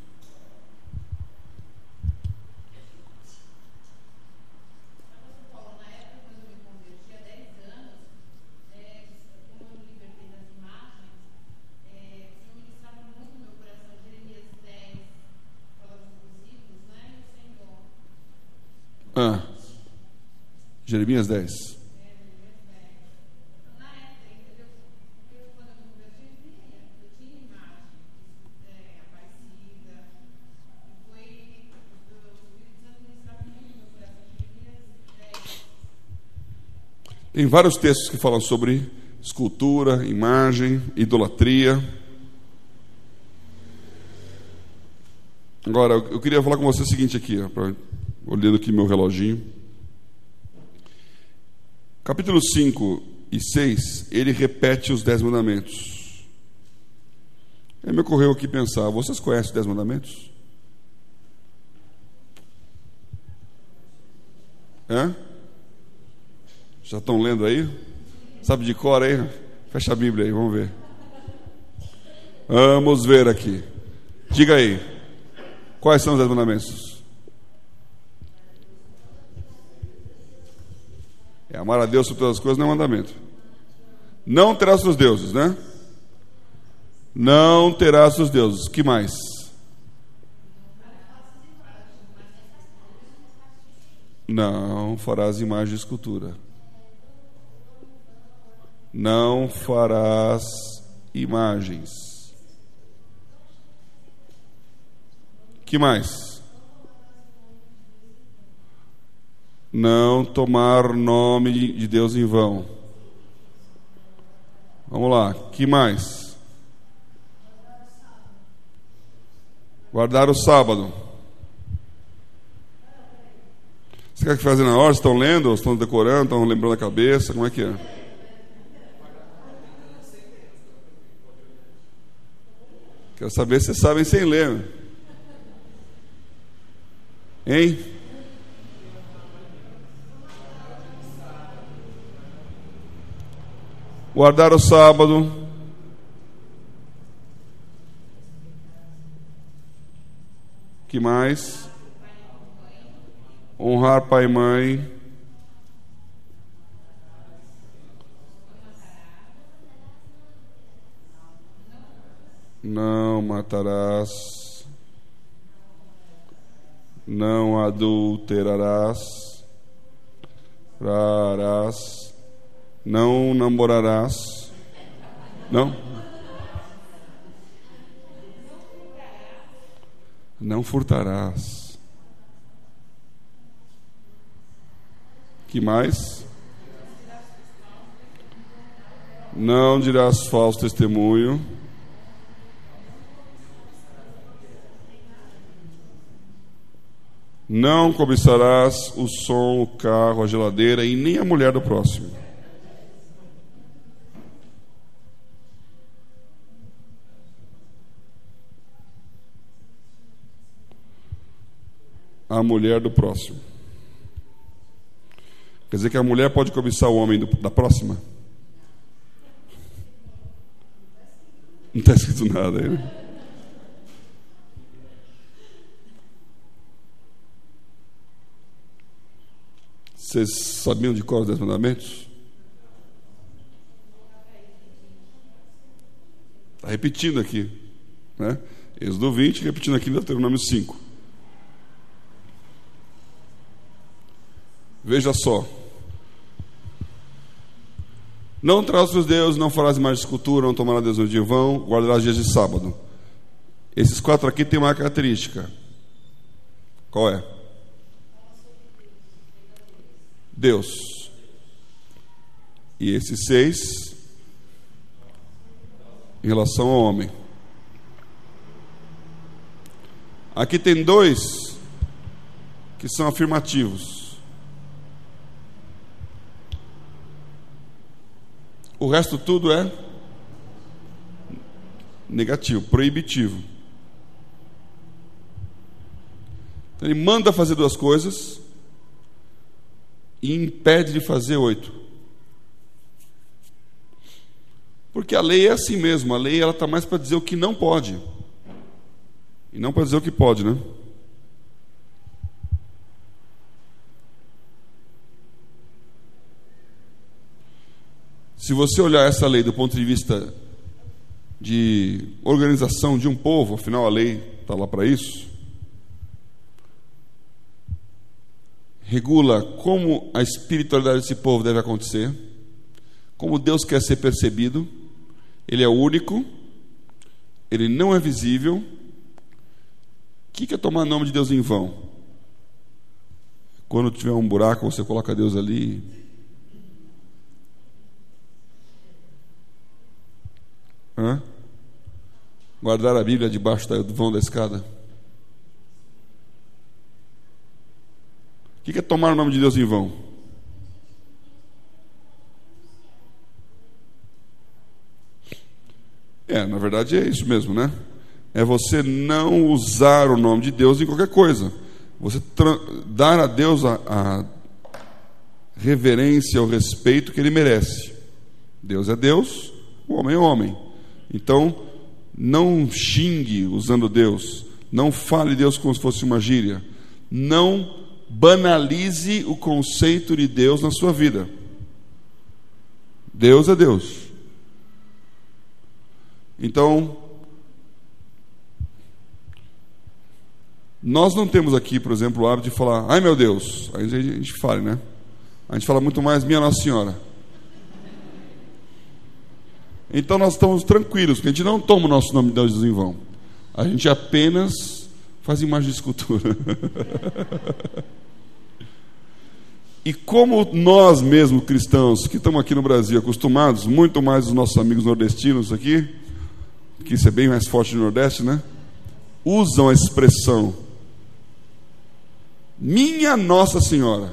Jeremias 10. Tem vários textos que falam sobre escultura, imagem, idolatria. Agora, eu queria falar com você o seguinte aqui, olhando aqui meu reloginho. Capítulo 5 e 6, ele repete os 10 mandamentos. Aí me ocorreu aqui pensar, vocês conhecem os 10 mandamentos? Já estão lendo aí? Sabe de cor aí? Fecha a Bíblia aí, vamos ver. Vamos ver aqui. Diga aí, quais são os 10 mandamentos? Amar a Deus sobre todas as coisas não é mandamento. Não terás seus deuses, né? Não terás seus deuses. Que mais? Não farás imagem de escultura. Não farás imagens. Que mais? Não tomar nome de Deus em vão. Vamos lá, que mais? Guardar o sábado. Você quer que fazer na hora? Estão lendo? Estão decorando? Estão lembrando a cabeça? Como é que é? Quero saber se vocês sabem sem ler. Hein? Guardar o sábado. Que mais? Honrar pai e mãe. Não matarás. Não adulterarás. Rarás. Não namorarás. Não? Não furtarás. Que mais? Não dirás falso testemunho. Não cobiçarás o som, o carro, a geladeira e nem a mulher do próximo. A mulher do próximo. Quer dizer que a mulher pode cobiçar o homem da próxima? Não está escrito nada aí, né? Vocês sabiam de cor os 10 mandamentos? Está repetindo aqui, né? Êxodo 20, repetindo aqui em Deuteronômio 5. Veja só. Não terás outros deuses, não farás imagem de escultura, não tomarás Deus no dia vão, guardarás dias de sábado. Esses 4 aqui têm uma característica. Qual é? Deus. E esses 6 em relação ao homem. Aqui tem 2 que são afirmativos. O resto tudo é negativo, proibitivo. Então ele manda fazer 2 coisas e impede de fazer 8. Porque a lei é assim mesmo. A lei ela está mais para dizer o que não pode e não para dizer o que pode, né? Se você olhar essa lei do ponto de vista de organização de um povo, afinal a lei está lá para isso, regula como a espiritualidade desse povo deve acontecer, como Deus quer ser percebido. Ele é único, ele não é visível. O que é tomar o nome de Deus em vão? Quando tiver um buraco, você coloca Deus ali. Guardar a Bíblia debaixo do vão da escada. O que é tomar o nome de Deus em vão? Na verdade é isso mesmo, né? É você não usar o nome de Deus em qualquer coisa. Você dar a Deus a reverência, o respeito que Ele merece. Deus é Deus, o homem é homem. Então, não xingue usando Deus. Não fale Deus como se fosse uma gíria. Não banalize o conceito de Deus na sua vida. Deus é Deus. Então, nós não temos aqui, por exemplo, o hábito de falar, ai meu Deus. Aí a gente fala, né? A gente fala muito mais, minha Nossa Senhora. Então nós estamos tranquilos, porque a gente não toma o nosso nome de Deus em vão. A gente apenas faz imagem de escultura. E como nós mesmos cristãos, que estamos aqui no Brasil, acostumados, muito mais os nossos amigos nordestinos aqui, que isso é bem mais forte no Nordeste, né? Usam a expressão minha Nossa Senhora,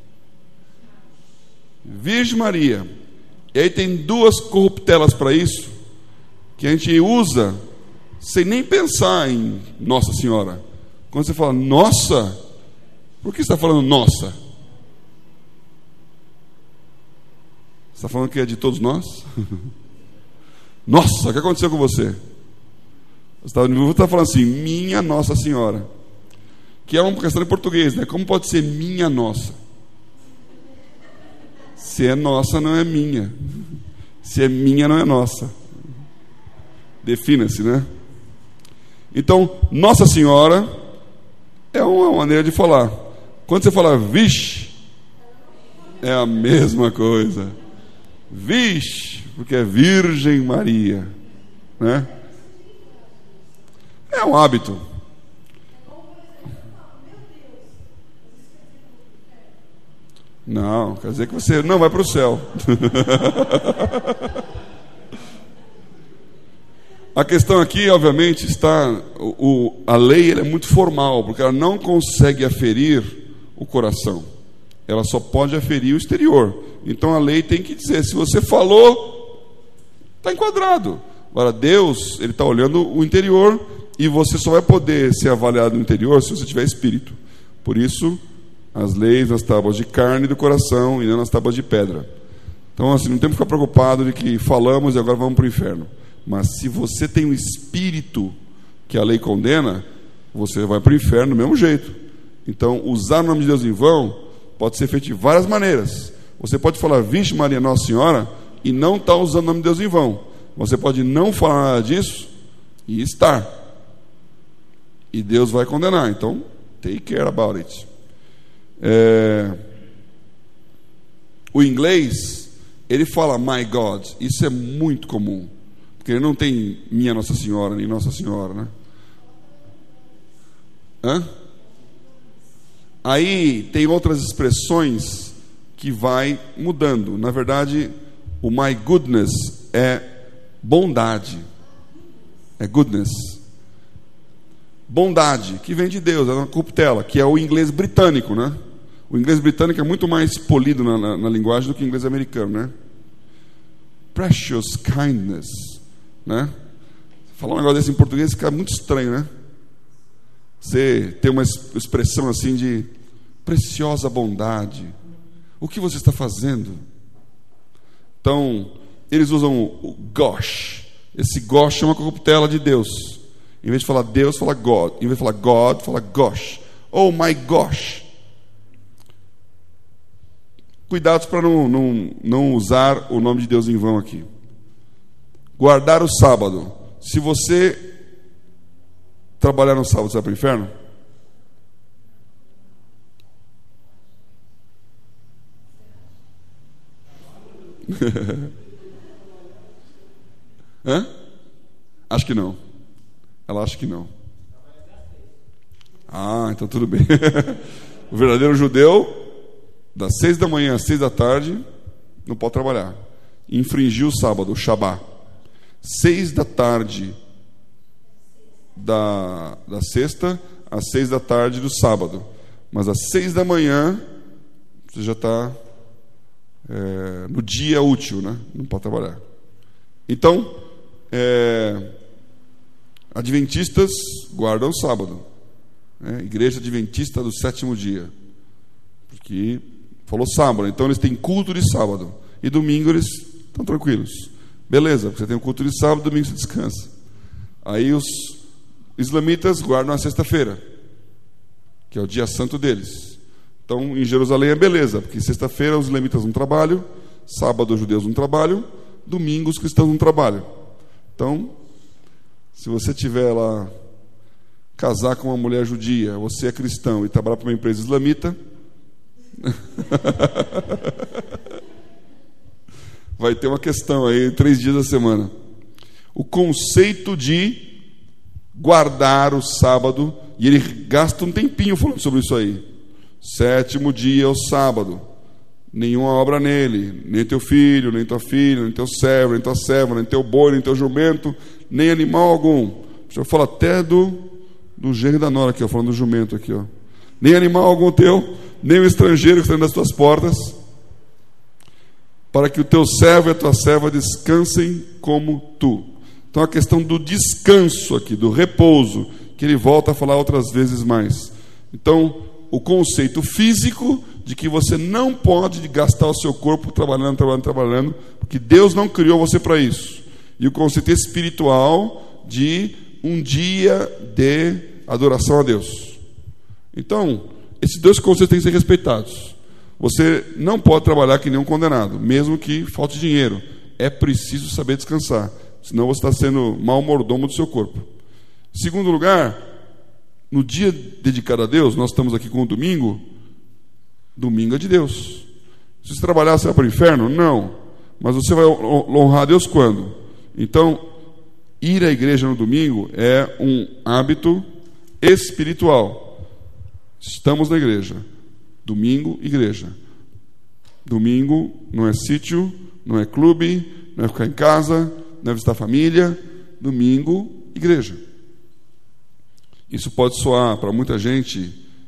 Virgem Maria. E aí tem 2 corruptelas para isso, que a gente usa sem nem pensar em Nossa Senhora. Quando você fala nossa, por que você está falando nossa? Você está falando que é de todos nós? Nossa, o que aconteceu com você? Você está falando assim, minha Nossa Senhora, que é uma questão de português, né? Como pode ser minha nossa? Se é nossa, não é minha. Se é minha, não é nossa. Defina-se, né? Então, Nossa Senhora é uma maneira de falar. Quando você fala vixe, é a mesma coisa. Vixe, porque é Virgem Maria, né? É um hábito. Não, quer dizer que você não vai para o céu. A questão aqui, obviamente, está... a lei ela é muito formal, porque ela não consegue aferir o coração. Ela só pode aferir o exterior. Então a lei tem que dizer, se você falou, está enquadrado. Agora Deus, Ele está olhando o interior, e você só vai poder ser avaliado no interior se você tiver espírito. Por isso, as leis nas tábuas de carne do coração e não nas tábuas de pedra. Então, assim, não temos que ficar preocupado de que falamos e agora vamos para o inferno. Mas se você tem um espírito que a lei condena, você vai para o inferno do mesmo jeito. Então, usar o nome de Deus em vão pode ser feito de várias maneiras. Você pode falar Virgem Maria Nossa Senhora e não estar usando o nome de Deus em vão. Você pode não falar nada disso e estar. E Deus vai condenar. Então, take care about it. O inglês, ele fala my God. Isso é muito comum, porque ele não tem minha Nossa Senhora, nem Nossa Senhora, né? Aí tem outras expressões que vai mudando. Na verdade, o my goodness é bondade. É goodness. Bondade, que vem de Deus, é uma corruptela, que é o inglês britânico, né? O inglês britânico é muito mais polido na linguagem do que o inglês americano, né? Precious kindness, né? Falar um negócio desse em português fica muito estranho, né? Você tem uma expressão assim de preciosa bondade. O que você está fazendo? Então, eles usam o gosh. Esse gosh é uma corruptela de Deus. Em vez de falar Deus, fala God. Em vez de falar God, fala gosh. Oh my gosh. Cuidados para não usar o nome de Deus em vão aqui. Guardar o sábado. Se você trabalhar no sábado, você vai para o inferno? Acho que não. Ela acha que não. Então tudo bem. O verdadeiro judeu, das 6 da manhã às 6 da tarde, não pode trabalhar. Infringiu o sábado, o Shabá. 6 da tarde da sexta às 6 da tarde do sábado. Mas às 6 da manhã você já está no dia útil, né? Não pode trabalhar. Então, adventistas guardam o sábado, né? Igreja Adventista do 7º dia, porque falou sábado, então eles têm culto de sábado, e domingo eles estão tranquilos. Beleza, porque você tem um culto de sábado, domingo você descansa. Aí os islamitas guardam a sexta-feira, que é o dia santo deles. Então, em Jerusalém é beleza, porque sexta-feira os islamitas não trabalham, sábado os judeus não trabalham, domingo os cristãos não trabalham. Então, se você tiver lá, casar com uma mulher judia, você é cristão e trabalhar para uma empresa islamita, vai ter uma questão aí, 3 dias da semana. O conceito de guardar o sábado, e ele gasta um tempinho falando sobre isso aí. 7º dia é o sábado, nenhuma obra nele, nem teu filho, nem tua filha, nem teu servo, nem tua serva, nem teu boi, nem teu jumento, nem animal algum. Eu falo até do genro da nora aqui, falando do jumento aqui, ó. Nem animal algum teu, nem o estrangeiro que está dentro das tuas portas, para que o teu servo e a tua serva descansem como tu. Então a questão do descanso aqui, do repouso, que ele volta a falar outras vezes mais. Então, o conceito físico de que você não pode gastar o seu corpo trabalhando, porque Deus não criou você para isso. E o conceito espiritual de um dia de adoração a Deus. Então, esses 2 conceitos têm que ser respeitados. Você não pode trabalhar que nem um condenado, mesmo que falte dinheiro. É preciso saber descansar, senão você está sendo mau mordomo do seu corpo. Em segundo lugar, no dia dedicado a Deus, nós estamos aqui com o domingo. Domingo é de Deus. Se você trabalhar, você vai para o inferno? Não. Mas você vai honrar a Deus quando? Então, ir à igreja no domingo é um hábito espiritual. Estamos na igreja. Domingo, igreja. Domingo não é sítio, não é clube, não é ficar em casa, não é visitar a família. Domingo, igreja. Isso pode soar para muita gente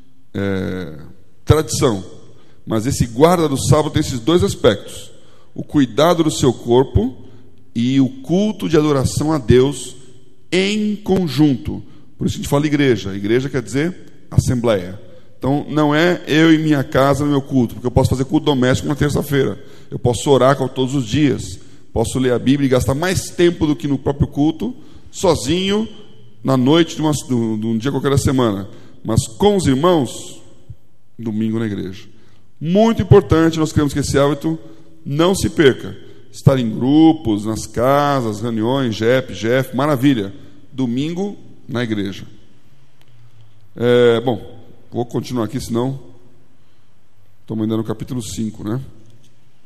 tradição, mas esse guarda do sábado tem esses 2 aspectos: o cuidado do seu corpo e o culto de adoração a Deus em conjunto. Por isso a gente fala igreja. Igreja quer dizer assembleia. Então não é eu e minha casa no meu culto, porque eu posso fazer culto doméstico na terça-feira, eu posso orar todos os dias, posso ler a Bíblia e gastar mais tempo do que no próprio culto, sozinho, na noite de um dia qualquer da semana, mas com os irmãos, domingo na igreja. Muito importante, nós queremos que esse hábito não se perca. Estar em grupos, nas casas, reuniões, GEF, maravilha. Domingo na igreja. Bom, vou continuar aqui, senão estamos ainda no capítulo 5, né?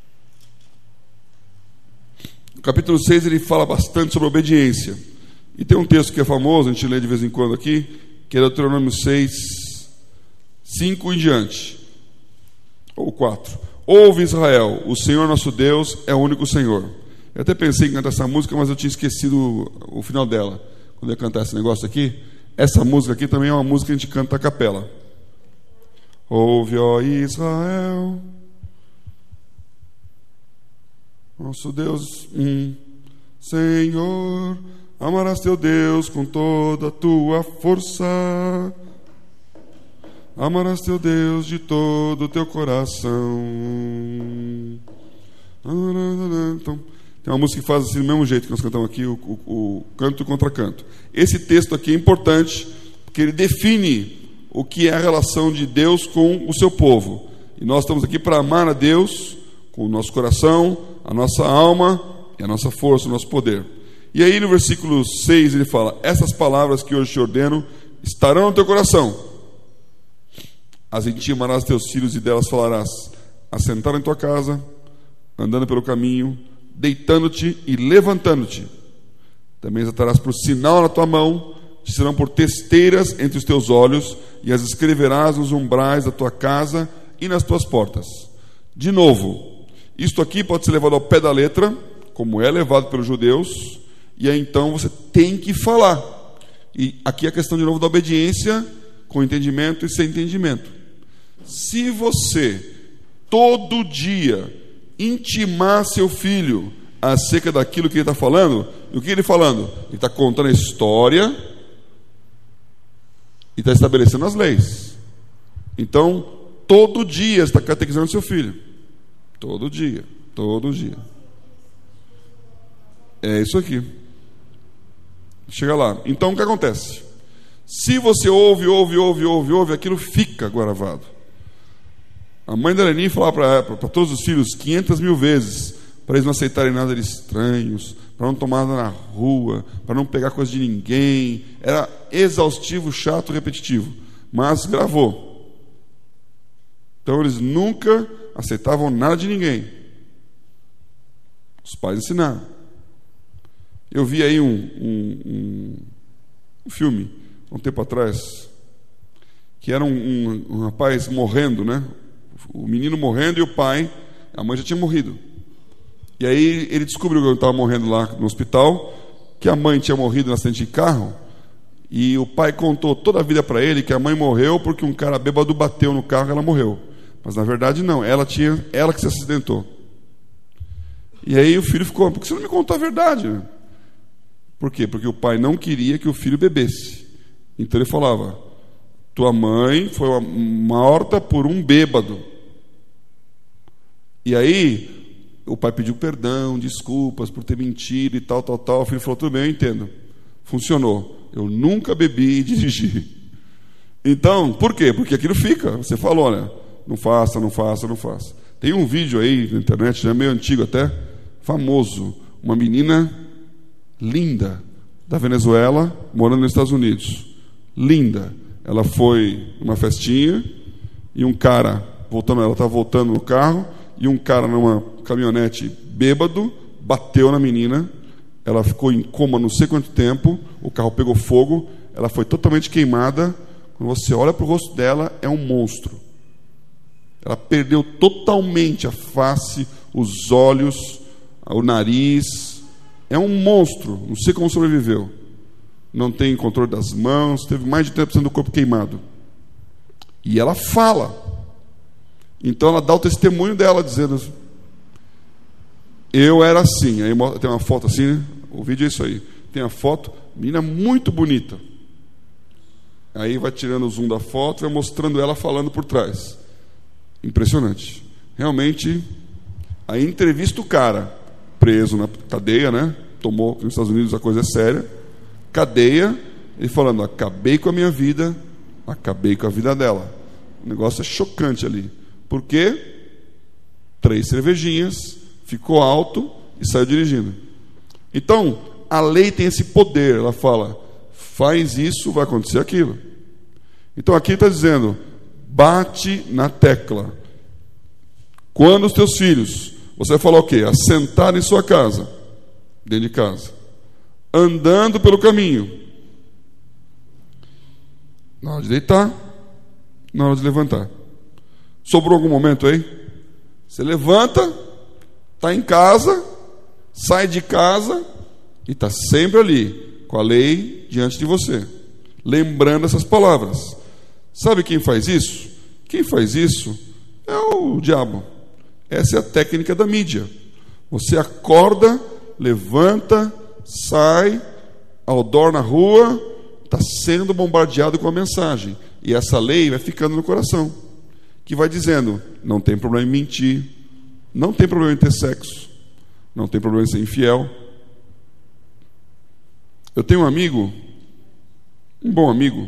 No capítulo 6 ele fala bastante sobre obediência. E tem um texto que é famoso, a gente lê de vez em quando aqui, que é Deuteronômio 6, 5 em diante, ou 4. Ouve Israel, o Senhor nosso Deus é o único Senhor. Eu até pensei em cantar essa música, mas eu tinha esquecido o final dela. Quando eu ia cantar esse negócio aqui, essa música aqui também é uma música que a gente canta a capela. Ouve, ó Israel, nosso Deus, Senhor, amarás teu Deus com toda a tua força, amarás teu Deus de todo o teu coração. Então, tem uma música que faz assim do mesmo jeito que nós cantamos aqui, o canto e o contracanto. Esse texto aqui é importante, porque ele define o que é a relação de Deus com o seu povo. E nós estamos aqui para amar a Deus com o nosso coração, a nossa alma e a nossa força, o nosso poder. E aí no versículo 6 ele fala: essas palavras que hoje te ordeno estarão no teu coração. As intimarás teus filhos e delas falarás, assentado em tua casa, andando pelo caminho, deitando-te e levantando-te. Também as atarás por sinal na tua mão, te serão por testeiras entre os teus olhos, e as escreverás nos umbrais da tua casa e nas tuas portas. De novo, isto aqui pode ser levado ao pé da letra, como é levado pelos judeus, e aí então você tem que falar. E aqui a questão de novo da obediência, com entendimento e sem entendimento. Se você todo dia intimar seu filho acerca daquilo que ele está falando, e o que ele está falando? Ele está contando a história e está estabelecendo as leis. Então, todo dia você está catequizando seu filho. Todo dia. É isso aqui. Chega lá. Então, o que acontece? Se você ouve, aquilo fica gravado. A mãe da Leni falava para todos os filhos 500 mil vezes, para eles não aceitarem nada de estranhos, para não tomar nada na rua, para não pegar coisa de ninguém. Era exaustivo, chato, repetitivo, mas gravou. Então eles nunca aceitavam nada de ninguém. Os pais ensinaram. Eu vi aí um filme um tempo atrás, que era um rapaz morrendo, né? O menino morrendo e o pai, a mãe já tinha morrido. E aí ele descobriu que ele estava morrendo lá no hospital, que a mãe tinha morrido no acidente de carro, e o pai contou toda a vida para ele que a mãe morreu porque um cara bêbado bateu no carro e ela morreu. Mas na verdade não, ela que se acidentou. E aí o filho ficou: por que você não me contou a verdade? Por quê? Porque o pai não queria que o filho bebesse. Então ele falava: tua mãe foi morta por um bêbado. E aí o pai pediu perdão, desculpas por ter mentido e tal. O filho falou: tudo bem, eu entendo. Funcionou. Eu nunca bebi e dirigi. Então, por quê? Porque aquilo fica. Você falou, né? Não faça. Tem um vídeo aí na internet, já é meio antigo até, famoso. Uma menina linda da Venezuela morando nos Estados Unidos. Linda. Ela foi numa festinha e um cara ela estava voltando no carro, e um cara numa caminhonete bêbado bateu na menina. Ela ficou em coma não sei quanto tempo, o carro pegou fogo, ela foi totalmente queimada. Quando você olha para o rosto dela, é um monstro. Ela perdeu totalmente a face, os olhos, o nariz. É um monstro, não sei como sobreviveu. Não tem controle das mãos, teve mais de 30% do corpo queimado. E ela fala. Então ela dá o testemunho dela, dizendo: eu era assim. Aí tem uma foto assim, né? O vídeo é isso aí. Tem a foto, menina muito bonita. Aí vai tirando o zoom da foto, vai mostrando ela falando por trás. Impressionante. Realmente, aí entrevista o cara, preso na cadeia, né? Tomou, nos Estados Unidos a coisa é séria. Cadeia, ele falando: acabei com a minha vida, acabei com a vida dela. O negócio é chocante ali. Por quê? 3 cervejinhas, ficou alto e saiu dirigindo. Então, a lei tem esse poder. Ela fala: faz isso, vai acontecer aquilo. Então aqui está dizendo: bate na tecla. Quando os teus filhos, você vai falar o quê? Assentar em sua casa. dentro de casa, andando pelo caminho, na hora de deitar, na hora de levantar. Sobrou algum momento aí? Você levanta, está em casa, sai de casa e está sempre ali, com a lei diante de você, lembrando essas palavras. Sabe quem faz isso? Quem faz isso é o diabo. Essa é a técnica da mídia. Você acorda, levanta, sai, outdoor na rua, está sendo bombardeado com a mensagem. E essa lei vai ficando no coração, que vai dizendo: não tem problema em mentir, não tem problema em ter sexo, não tem problema em ser infiel. Eu tenho um amigo, um bom amigo,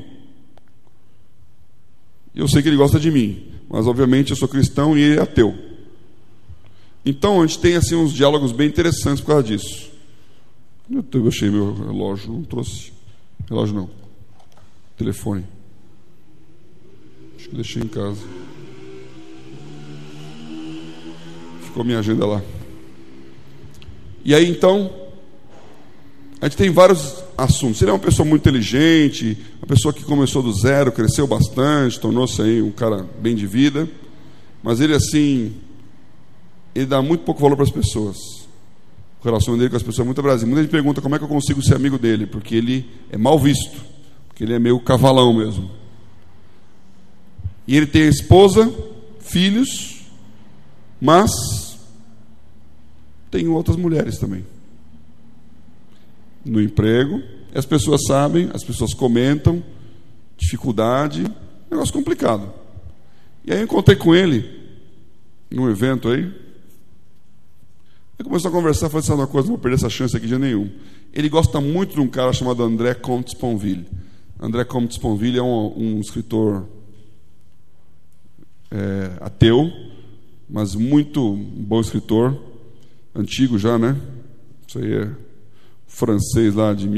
e eu sei que ele gosta de mim, mas obviamente eu sou cristão e ele é ateu. Então a gente tem assim uns diálogos bem interessantes por causa disso. Eu achei meu relógio, não trouxe relógio não, telefone, acho que deixei em casa, ficou minha agenda lá. E aí então a gente tem vários assuntos. Ele é uma pessoa muito inteligente, uma pessoa que começou do zero, cresceu bastante, tornou-se aí um cara bem de vida, mas ele assim, ele dá muito pouco valor para as pessoas. O relacionamento dele com as pessoas é muito abrasivo. Muita gente pergunta como é que eu consigo ser amigo dele, porque ele é mal visto, porque ele é meio cavalão mesmo. E ele tem a esposa, filhos, mas tem outras mulheres também no emprego. As pessoas sabem, as pessoas comentam, dificuldade, negócio complicado. E aí eu encontrei com ele num evento aí. Ele começou a conversar, falou: sabe uma coisa, não vou perder essa chance aqui de nenhum. Ele gosta muito de um cara chamado André Comte Sponville. André Comte Sponville é um escritor ateu, mas muito bom escritor, antigo já, né? Isso aí é francês lá de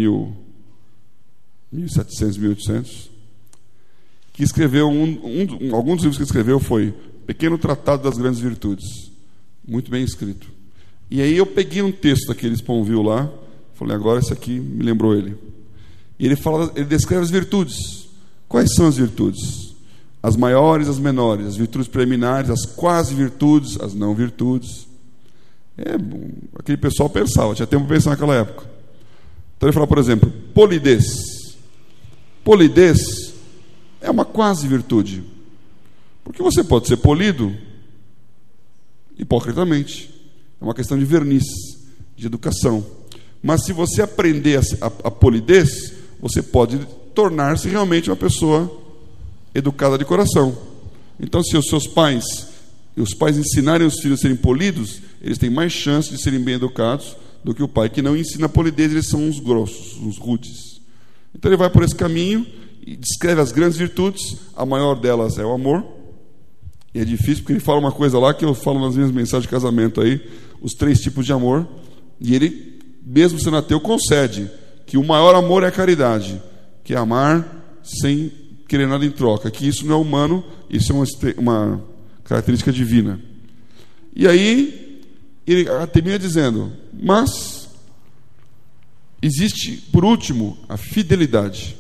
1700, 1800, que escreveu alguns dos livros que escreveu foi Pequeno Tratado das Grandes Virtudes, muito bem escrito. E aí eu peguei um texto daquele Sponville lá, falei: agora esse aqui me lembrou ele. E ele descreve as virtudes. Quais são as virtudes? As maiores, as menores, as virtudes preliminares, as quase virtudes, as não virtudes. Aquele pessoal pensava, tinha tempo para pensar naquela época. Então ele fala, por exemplo, polidez. Polidez é uma quase virtude, porque você pode ser polido hipocritamente. É uma questão de verniz, de educação. Mas se você aprender a polidez, você pode tornar-se realmente uma pessoa educada de coração. Então, se os pais ensinarem os filhos a serem polidos, eles têm mais chance de serem bem educados do que o pai que não ensina a polidez. Eles são uns grossos, uns rudes. Então ele vai por esse caminho e descreve as grandes virtudes. A maior delas é o amor. E é difícil porque ele fala uma coisa lá que eu falo nas minhas mensagens de casamento aí, os 3 tipos de amor. E ele, mesmo sendo ateu, concede que o maior amor é a caridade, que é amar sem querer nada em troca, que isso não é humano, isso é uma característica divina. E aí ele termina dizendo: mas existe, por último, a fidelidade.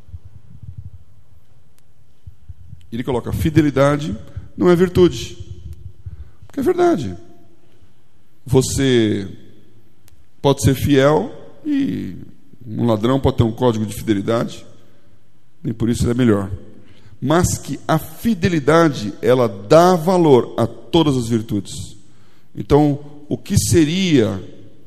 Ele coloca: fidelidade não é virtude, porque é verdade. Você pode ser fiel e um ladrão pode ter um código de fidelidade, nem por isso ele é melhor. Mas que a fidelidade, ela dá valor a todas as virtudes. Então, o que seria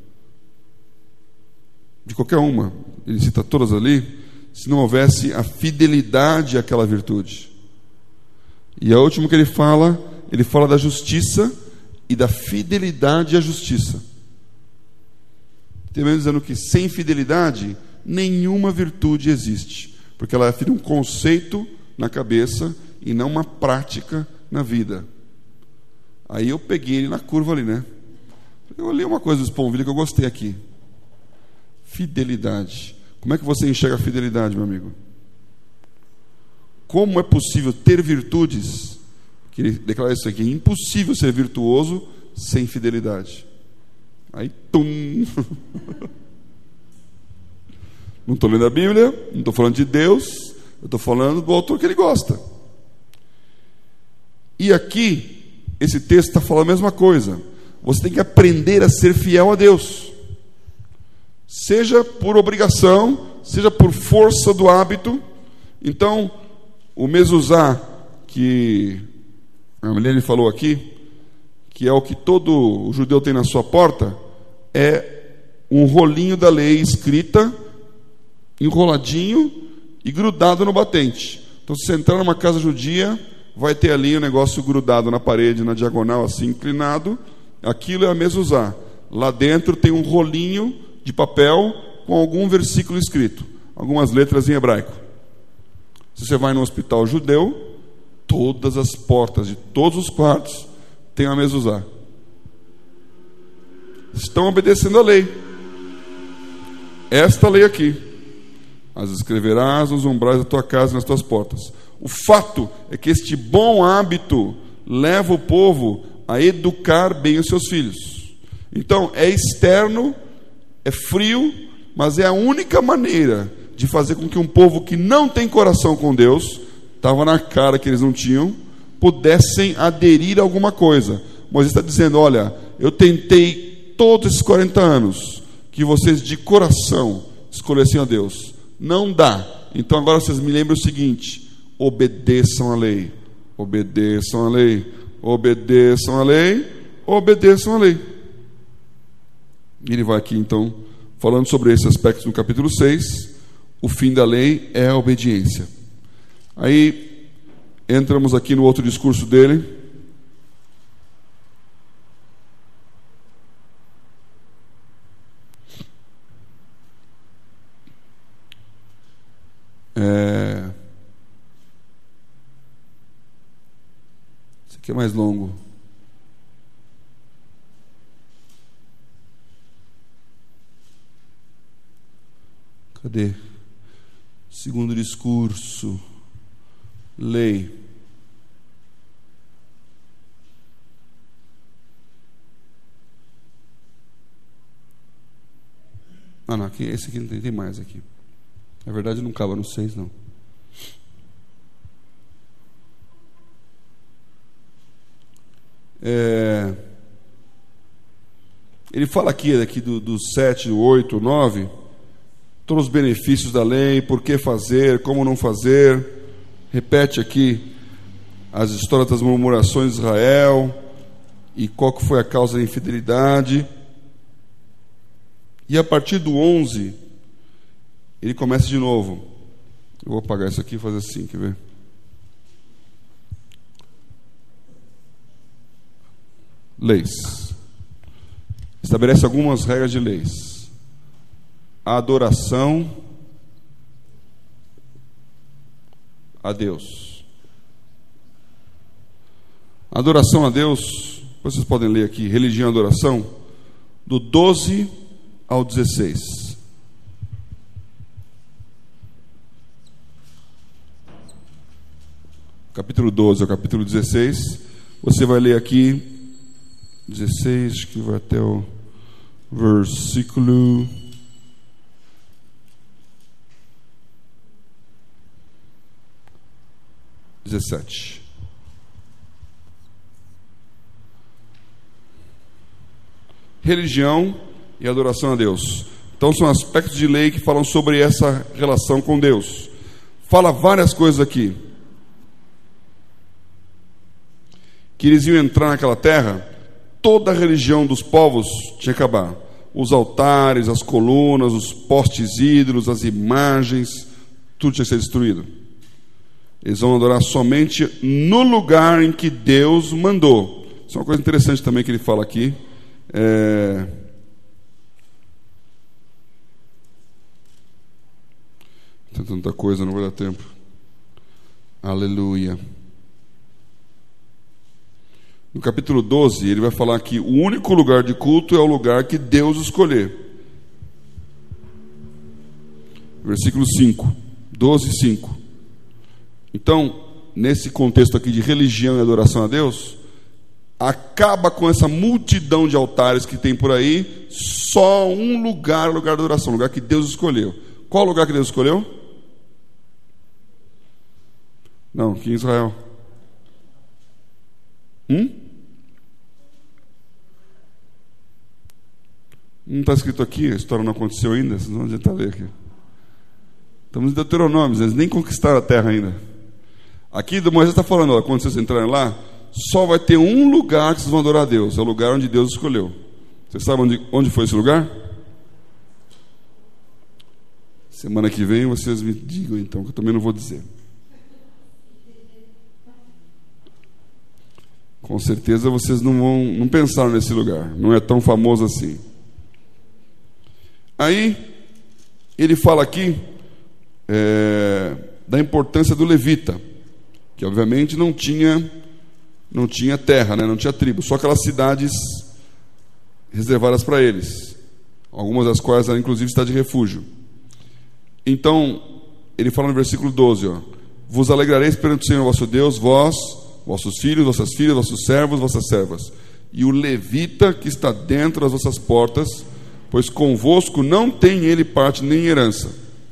de qualquer uma, ele cita todas ali, se não houvesse a fidelidade àquela virtude. E a última que ele fala da justiça e da fidelidade à justiça. Terminando dizendo que sem fidelidade nenhuma virtude existe, porque ela é um conceito na cabeça e não uma prática na vida. Aí eu peguei ele na curva ali, né? Eu li uma coisa do Sponville que eu gostei aqui: fidelidade. Como é que você enxerga a fidelidade, meu amigo? Como é possível ter virtudes? Que ele declara isso aqui: é impossível ser virtuoso sem fidelidade. Aí, tum. Não estou lendo a Bíblia, não estou falando de Deus, eu estou falando do autor que ele gosta. E aqui, esse texto está falando a mesma coisa. Você tem que aprender a ser fiel a Deus. Seja por obrigação, seja por força do hábito. Então, o mezuzá, que a Milene falou aqui, que é o que todo judeu tem na sua porta, é um rolinho da lei escrita, enroladinho e grudado no batente. Então, se você entrar numa casa judia, vai ter ali um negócio grudado na parede, na diagonal, assim, inclinado. Aquilo é a mezuzá. Lá dentro tem um rolinho de papel com algum versículo escrito, algumas letras em hebraico. Se você vai no hospital judeu, todas as portas de todos os quartos têm a mezuzá. Estão obedecendo a lei. Esta lei aqui: as escreverás nos umbrais da tua casa e nas tuas portas. O fato é que este bom hábito leva o povo a educar bem os seus filhos. Então, é externo, é frio, mas é a única maneira de fazer com que um povo que não tem coração com Deus, estava na cara que eles não tinham, pudessem aderir a alguma coisa. Moisés está dizendo: olha, eu tentei todos esses 40 anos que vocês de coração escolhessem a Deus. Não dá. Então agora vocês me lembram o seguinte: obedeçam a lei, obedeçam a lei, obedeçam a lei, obedeçam a lei. Ele vai aqui então falando sobre esse aspecto no capítulo 6. O fim da lei é a obediência. Aí entramos aqui no outro discurso dele. Esse aqui é mais longo. Cadê? Segundo discurso. Lei. Ah, não, aqui, esse aqui não tem mais aqui. Na verdade não acaba no 6, não. Ele fala aqui do 7, 8, 9, todos os benefícios da lei, por que fazer, como não fazer. Repete aqui as histórias das murmurações de Israel e qual que foi a causa da infidelidade. E a partir do 11, ele começa de novo. Eu vou apagar isso aqui e fazer assim, quer ver? Leis. Estabelece algumas regras de leis. A adoração a Deus. Adoração a Deus, vocês podem ler aqui, religião e adoração, do 12 ao 16. Capítulo 12 ao capítulo 16. Você vai ler aqui 16, que vai até o versículo 17. Religião e adoração a Deus. Então são aspectos de lei que falam sobre essa relação com Deus. Fala várias coisas aqui. Que eles iam entrar naquela terra, toda a religião dos povos tinha que acabar. Os altares, as colunas, os postes ídolos, as imagens, tudo tinha que ser destruído. Eles vão adorar somente no lugar em que Deus mandou. Isso é uma coisa interessante também que ele fala aqui. Tem tanta coisa, não vai dar tempo. Aleluia. No capítulo 12, ele vai falar que o único lugar de culto é o lugar que Deus escolher. Versículo 5. 12, 5. Então, nesse contexto aqui de religião e adoração a Deus, acaba com essa multidão de altares que tem por aí, só um lugar, o lugar da oração, o lugar que Deus escolheu. Qual o lugar que Deus escolheu? Não, aqui em Israel. Não está escrito aqui, a história não aconteceu ainda, vocês não vão adiantar ler aqui. Estamos em Deuteronômio, eles nem conquistaram a terra ainda. Aqui Moisés está falando, ó, quando vocês entrarem lá, só vai ter um lugar que vocês vão adorar a Deus, é o lugar onde Deus escolheu. Vocês sabem onde foi esse lugar? Semana que vem vocês me digam então, que eu também não vou dizer. Com certeza vocês não pensaram nesse lugar, não é tão famoso assim. Aí, ele fala aqui da importância do levita, que obviamente não tinha terra, né? Não tinha tribo, só aquelas cidades reservadas para eles, algumas das quais eram inclusive cidade de refúgio. Então, ele fala no versículo 12, ó, vos alegrareis perante o Senhor vosso Deus, vós, vossos filhos, vossas filhas, vossos servos, vossas servas, e o levita que está dentro das vossas portas, pois convosco não tem ele parte nem herança.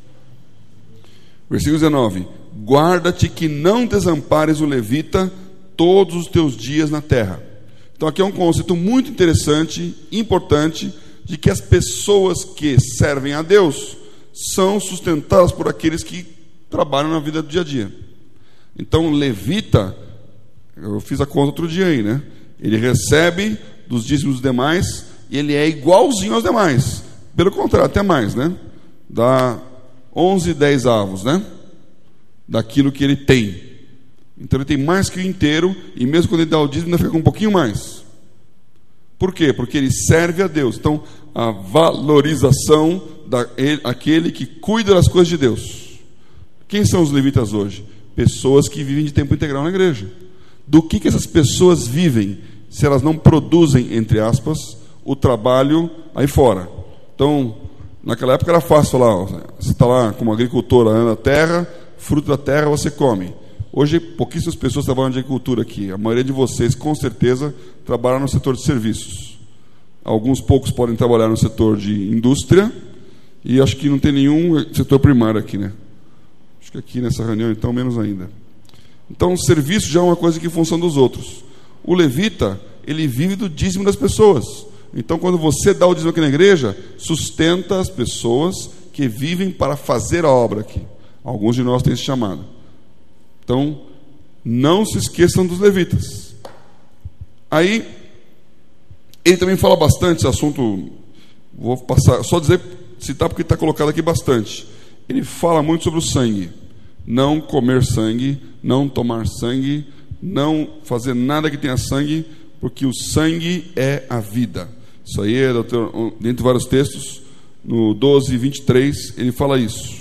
Versículo 19, guarda-te que não desampares o levita todos os teus dias na terra. Então aqui é um conceito muito interessante, importante, de que as pessoas que servem a Deus são sustentadas por aqueles que trabalham na vida do dia a dia. Então levita, eu fiz a conta outro dia aí, né? Ele recebe dos dízimos dos demais e ele é igualzinho aos demais. Pelo contrário, até mais, né? Dá 11 10avos, né? Daquilo que ele tem. Então ele tem mais que o inteiro, e mesmo quando ele dá o dízimo, ainda fica com um pouquinho mais. Por quê? Porque ele serve a Deus. Então, a valorização daquele que cuida das coisas de Deus. Quem são os levitas hoje? Pessoas que vivem de tempo integral na igreja. Do que essas pessoas vivem, se elas não produzem, entre aspas, o trabalho aí fora? Então, naquela época era fácil falar, ó, você está lá como agricultor, lá na terra, fruto da terra você come. Hoje, pouquíssimas pessoas trabalham de agricultura aqui. A maioria de vocês, com certeza, trabalham no setor de serviços. Alguns poucos podem trabalhar no setor de indústria, e acho que não tem nenhum setor primário aqui, né? Acho que aqui nessa reunião, então, menos ainda. Então, o serviço já é uma coisa que é em função dos outros. O levita, ele vive do dízimo das pessoas. Então, quando você dá o dízimo aqui na igreja, sustenta as pessoas que vivem para fazer a obra aqui. Alguns de nós têm esse chamado. Então, não se esqueçam dos levitas. Aí, ele também fala bastante esse assunto, vou passar, só citar porque está colocado aqui bastante. Ele fala muito sobre o sangue. Não comer sangue, não tomar sangue, não fazer nada que tenha sangue, porque o sangue é a vida. Isso aí é, dentre vários textos, no 12, 23, ele fala isso.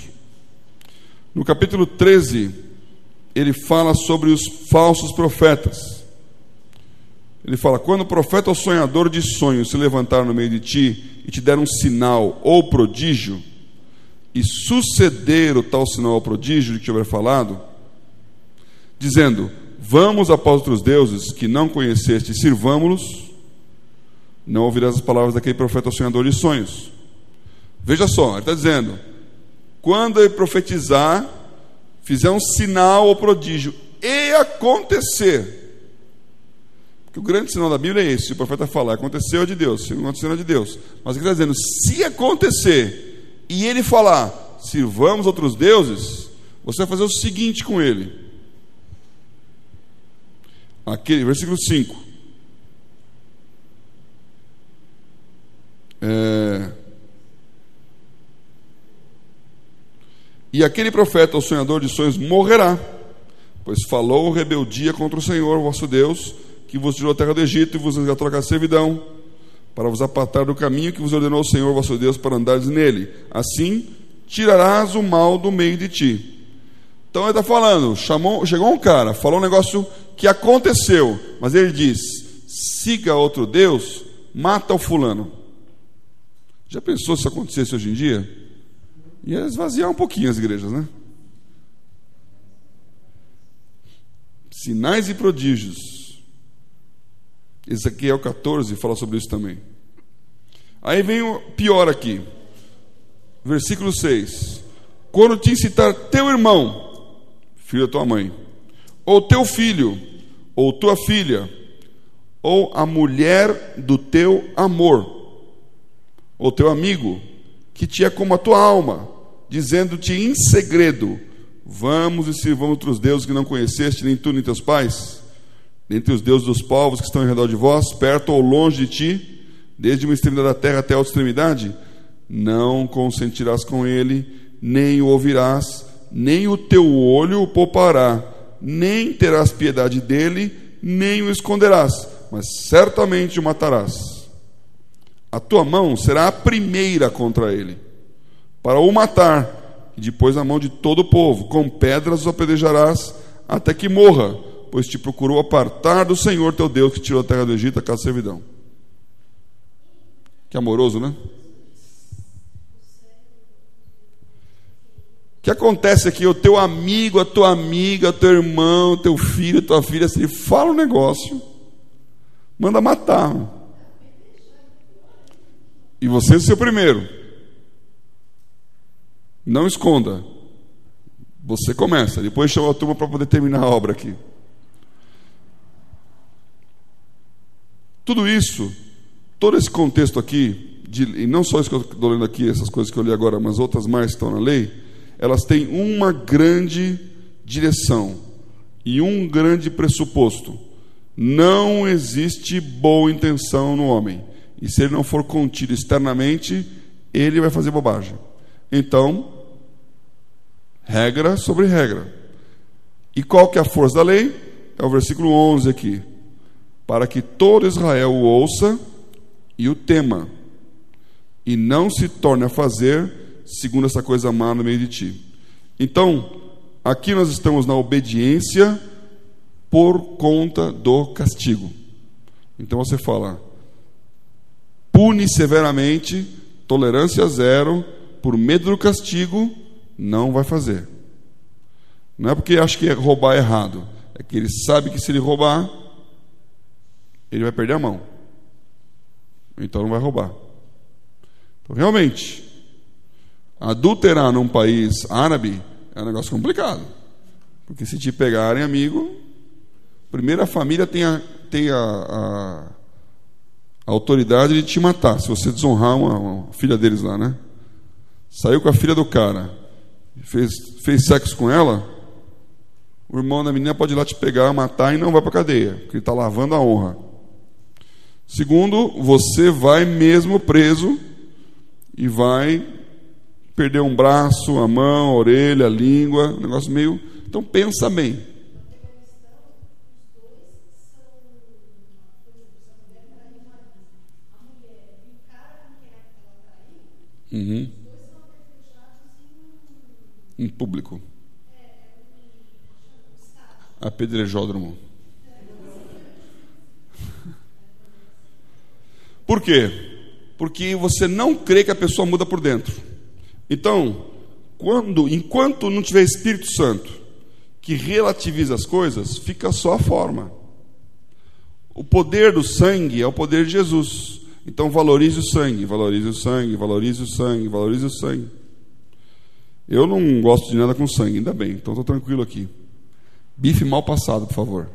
No capítulo 13, ele fala sobre os falsos profetas. Ele fala, quando o profeta ou sonhador de sonhos se levantar no meio de ti e te der um sinal ou prodígio, e suceder o tal sinal ou prodígio de que tiver falado, dizendo, vamos após outros deuses que não conheceste e sirvamo-los, não ouvirás as palavras daquele profeta ou sonhador de sonhos. Veja só, ele está dizendo, quando ele profetizar, fizer um sinal ou prodígio e acontecer, porque o grande sinal da Bíblia é esse, se o profeta falar, aconteceu é de Deus, se não aconteceu é de Deus, mas ele está dizendo, se acontecer e ele falar, sirvamos outros deuses, você vai fazer o seguinte com ele, aquele, versículo 5, e aquele profeta ou sonhador de sonhos morrerá, pois falou rebeldia contra o Senhor vosso Deus, que vos tirou a terra do Egito e vos resgatou da servidão, para vos apartar do caminho que vos ordenou o Senhor vosso Deus para andares nele. Assim tirarás o mal do meio de ti. Então ele está falando, chegou um cara, falou um negócio que aconteceu, mas ele diz, siga outro Deus, mata o fulano. Já pensou se isso acontecesse hoje em dia? Ia esvaziar um pouquinho as igrejas, né? Sinais e prodígios. Ezequiel 14 fala sobre isso também. Aí vem o pior aqui. Versículo 6. Quando te incitar teu irmão, filho da tua mãe, ou teu filho, ou tua filha, ou a mulher do teu amor, ou teu amigo, que te é como a tua alma, dizendo-te em segredo: vamos e sirvamos outros deuses que não conheceste, nem tu nem teus pais, dentre os deuses dos povos que estão ao redor de vós, perto ou longe de ti, desde uma extremidade da terra até a outra extremidade, não consentirás com ele, nem o ouvirás, nem o teu olho o poupará, nem terás piedade dele, nem o esconderás, mas certamente o matarás. A tua mão será a primeira contra ele, para o matar, e depois a mão de todo o povo, com pedras o apedrejarás até que morra, pois te procurou apartar do Senhor teu Deus, que tirou a terra do Egito, a casa de servidão. Que amoroso, né? O que acontece aqui? O teu amigo, a tua amiga, o teu irmão, o teu filho, a tua filha, se ele fala um negócio, manda matar. E você é o seu primeiro. Não esconda. Você começa. Depois chama a turma para poder terminar a obra aqui. Tudo isso, todo esse contexto aqui, e não só isso que eu estou lendo aqui, essas coisas que eu li agora, mas outras mais que estão na lei, elas têm uma grande direção e um grande pressuposto. Não existe boa intenção no homem. E se ele não for contido externamente, ele vai fazer bobagem. Então, regra sobre regra. E qual que é a força da lei? É o versículo 11 aqui. Para que todo Israel o ouça e o tema, e não se torne a fazer segundo essa coisa má no meio de ti. Então, aqui nós estamos na obediência por conta do castigo. Então você fala: pune severamente, tolerância zero, por medo do castigo, não vai fazer. Não é porque acha que roubar é errado, é que ele sabe que se ele roubar, ele vai perder a mão. Então não vai roubar. Então, realmente, adulterar num país árabe é um negócio complicado. Porque se te pegarem, amigo, primeiro a família tem a autoridade de te matar, se você desonrar uma filha deles lá, né? Saiu com a filha do cara, fez sexo com ela, o irmão da menina pode ir lá te pegar, matar e não vai para a cadeia, porque ele está lavando a honra. Segundo, você vai mesmo preso e vai perder um braço, a mão, a orelha, a língua, um negócio meio... Então pensa bem. Uhum. Em público. Apedrejódromo. Por quê? Porque você não crê que a pessoa muda por dentro. Então, enquanto não tiver Espírito Santo que relativiza as coisas, fica só a forma. O poder do sangue é o poder de Jesus. Então valorize o sangue, valorize o sangue, valorize o sangue, valorize o sangue. Eu não gosto de nada com sangue, ainda bem, então estou tranquilo aqui. Bife mal passado, por favor.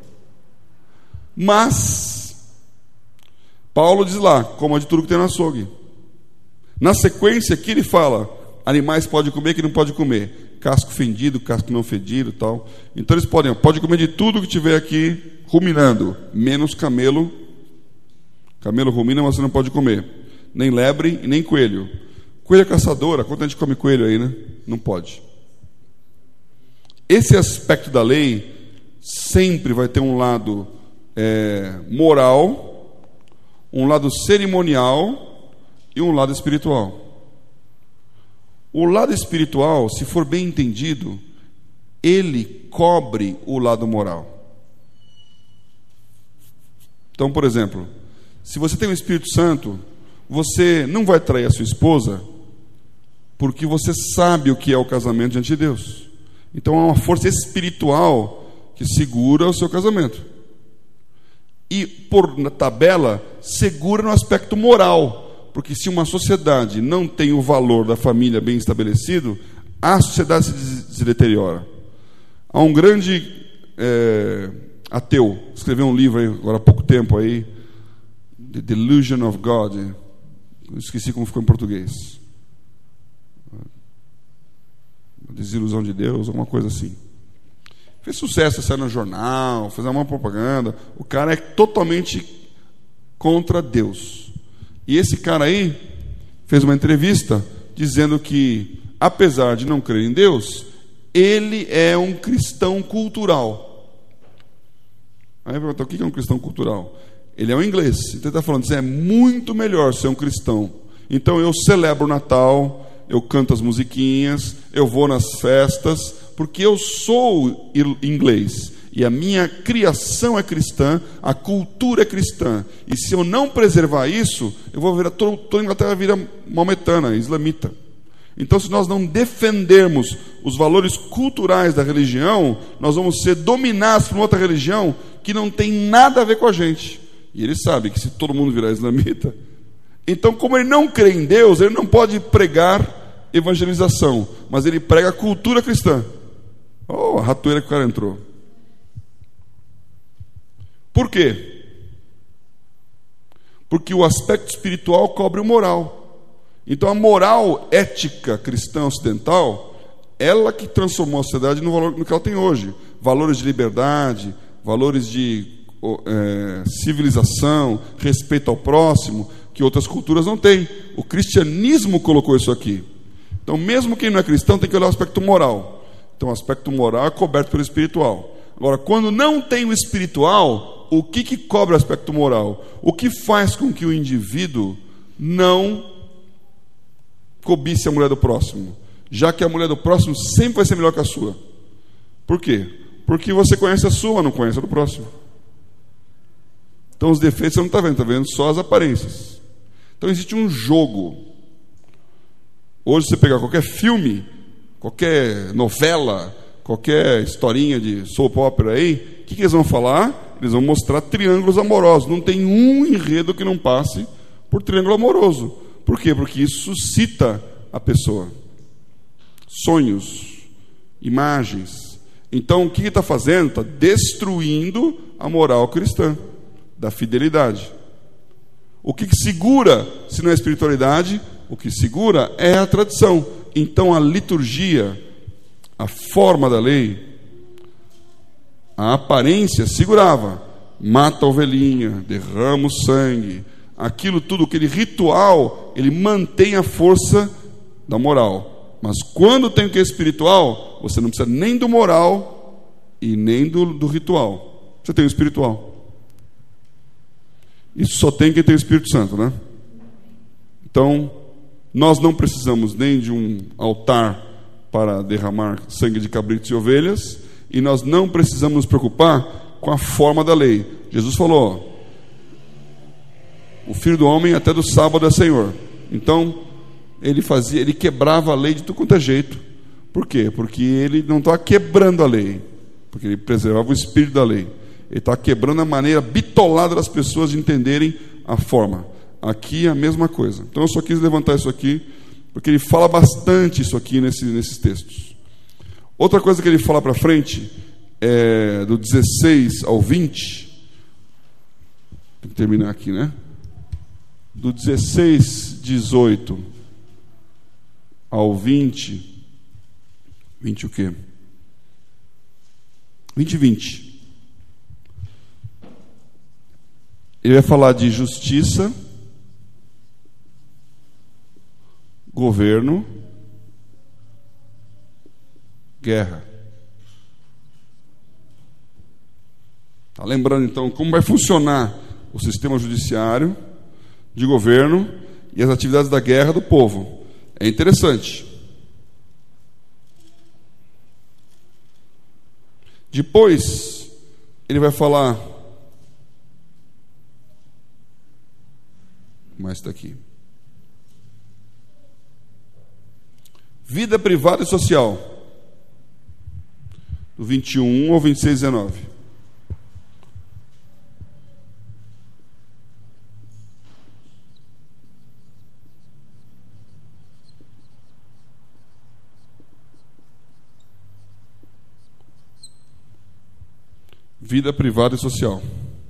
Mas Paulo diz lá: coma de tudo que tem no açougue. Na sequência aqui ele fala: animais pode comer, que não pode comer, casco fendido, casco não fedido, tal. Então eles pode comer de tudo que tiver aqui ruminando, menos camelo. Camelo rumina, mas você não pode comer. Nem lebre e nem coelho. Coelho é caçadora, quanto a gente come coelho aí, né? Não pode. Esse aspecto da lei sempre vai ter um lado moral, um lado cerimonial e um lado espiritual. O lado espiritual, se for bem entendido, ele cobre o lado moral. Então, por exemplo, se você tem o Espírito Santo, você não vai trair a sua esposa porque você sabe o que é o casamento diante de Deus. Então há uma força espiritual que segura o seu casamento. e, por tabela, segura no aspecto moral, porque se uma sociedade não tem o valor da família bem estabelecido, a sociedade se deteriora. Há um grande ateu, escreveu um livro aí, agora há pouco tempo aí, The Delusion of God. Eu esqueci como ficou em português. A desilusão de Deus, alguma coisa assim. Fez sucesso, saiu no jornal, fez uma propaganda. O cara é totalmente contra Deus. E esse cara aí fez uma entrevista dizendo que, apesar de não crer em Deus, ele é um cristão cultural. Aí eu pergunto, o que é um cristão cultural? Ele é um inglês. Então ele está falando assim, é muito melhor ser um cristão. Então eu celebro o Natal, eu canto as musiquinhas, eu vou nas festas, porque eu sou inglês. E a minha criação é cristã, a cultura é cristã. E se eu não preservar isso, eu vou virar, toda a Inglaterra vira maometana, islamita. Então, se nós não defendermos os valores culturais da religião, nós vamos ser dominados por uma outra religião que não tem nada a ver com a gente. E ele sabe que se todo mundo virar islamita, então, como ele não crê em Deus, ele não pode pregar evangelização, mas ele prega a cultura cristã. Oh, a ratoeira que o cara entrou. Por quê? Porque o aspecto espiritual cobre o moral. Então a moral ética cristã ocidental, ela que transformou a sociedade no valor no que ela tem hoje. Valores de liberdade, valores de civilização, respeito ao próximo, que outras culturas não têm. O cristianismo colocou isso aqui. Então, mesmo quem não é cristão tem que olhar o aspecto moral. Então, o aspecto moral é coberto pelo espiritual. Agora, quando não tem o espiritual, o que cobre o aspecto moral? O que faz com que o indivíduo não cobice a mulher do próximo? Já que a mulher do próximo sempre vai ser melhor que a sua. Por quê? Porque você conhece a sua, não conhece a do próximo. Então, os defeitos você não está vendo só as aparências. Então, existe um jogo. Hoje, você pegar qualquer filme, qualquer novela, qualquer historinha de soap opera aí, o que eles vão falar? Eles vão mostrar triângulos amorosos. Não tem um enredo que não passe por triângulo amoroso. Por quê? Porque isso suscita a pessoa. Sonhos, imagens. Então, o que está fazendo? Está destruindo a moral cristã, da fidelidade. O que segura, se não é espiritualidade? O que segura é a tradição. Então, a liturgia, a forma da lei, a aparência segurava. Mata a ovelhinha, derrama o sangue. Aquilo tudo, aquele ritual, ele mantém a força da moral. Mas quando tem o que é espiritual, você não precisa nem do moral e nem do ritual. Você tem o espiritual. Isso só tem quem tem o Espírito Santo, né? Então, nós não precisamos nem de um altar para derramar sangue de cabritos e ovelhas, e nós não precisamos nos preocupar com a forma da lei. Jesus falou, o Filho do Homem até do sábado é Senhor. Então, ele quebrava a lei de tudo quanto é jeito. Por quê? Porque ele não estava quebrando a lei, porque ele preservava o espírito da lei. Ele está quebrando a maneira bitolada das pessoas de entenderem a forma. Aqui é a mesma coisa. Então eu só quis levantar isso aqui, porque ele fala bastante isso aqui nesses textos. Outra coisa que ele fala para frente, é do 16 ao 20. Tem que terminar aqui, né? Do 16, 18 ao 20. 20 o quê? 20. Ele vai falar de justiça, governo, guerra. Está lembrando então como vai funcionar o sistema judiciário, de governo e as atividades da guerra do povo. É interessante. Depois, ele vai falar mais está aqui. Vida privada e social. Do 21 ao 26, 19. Vida privada e social.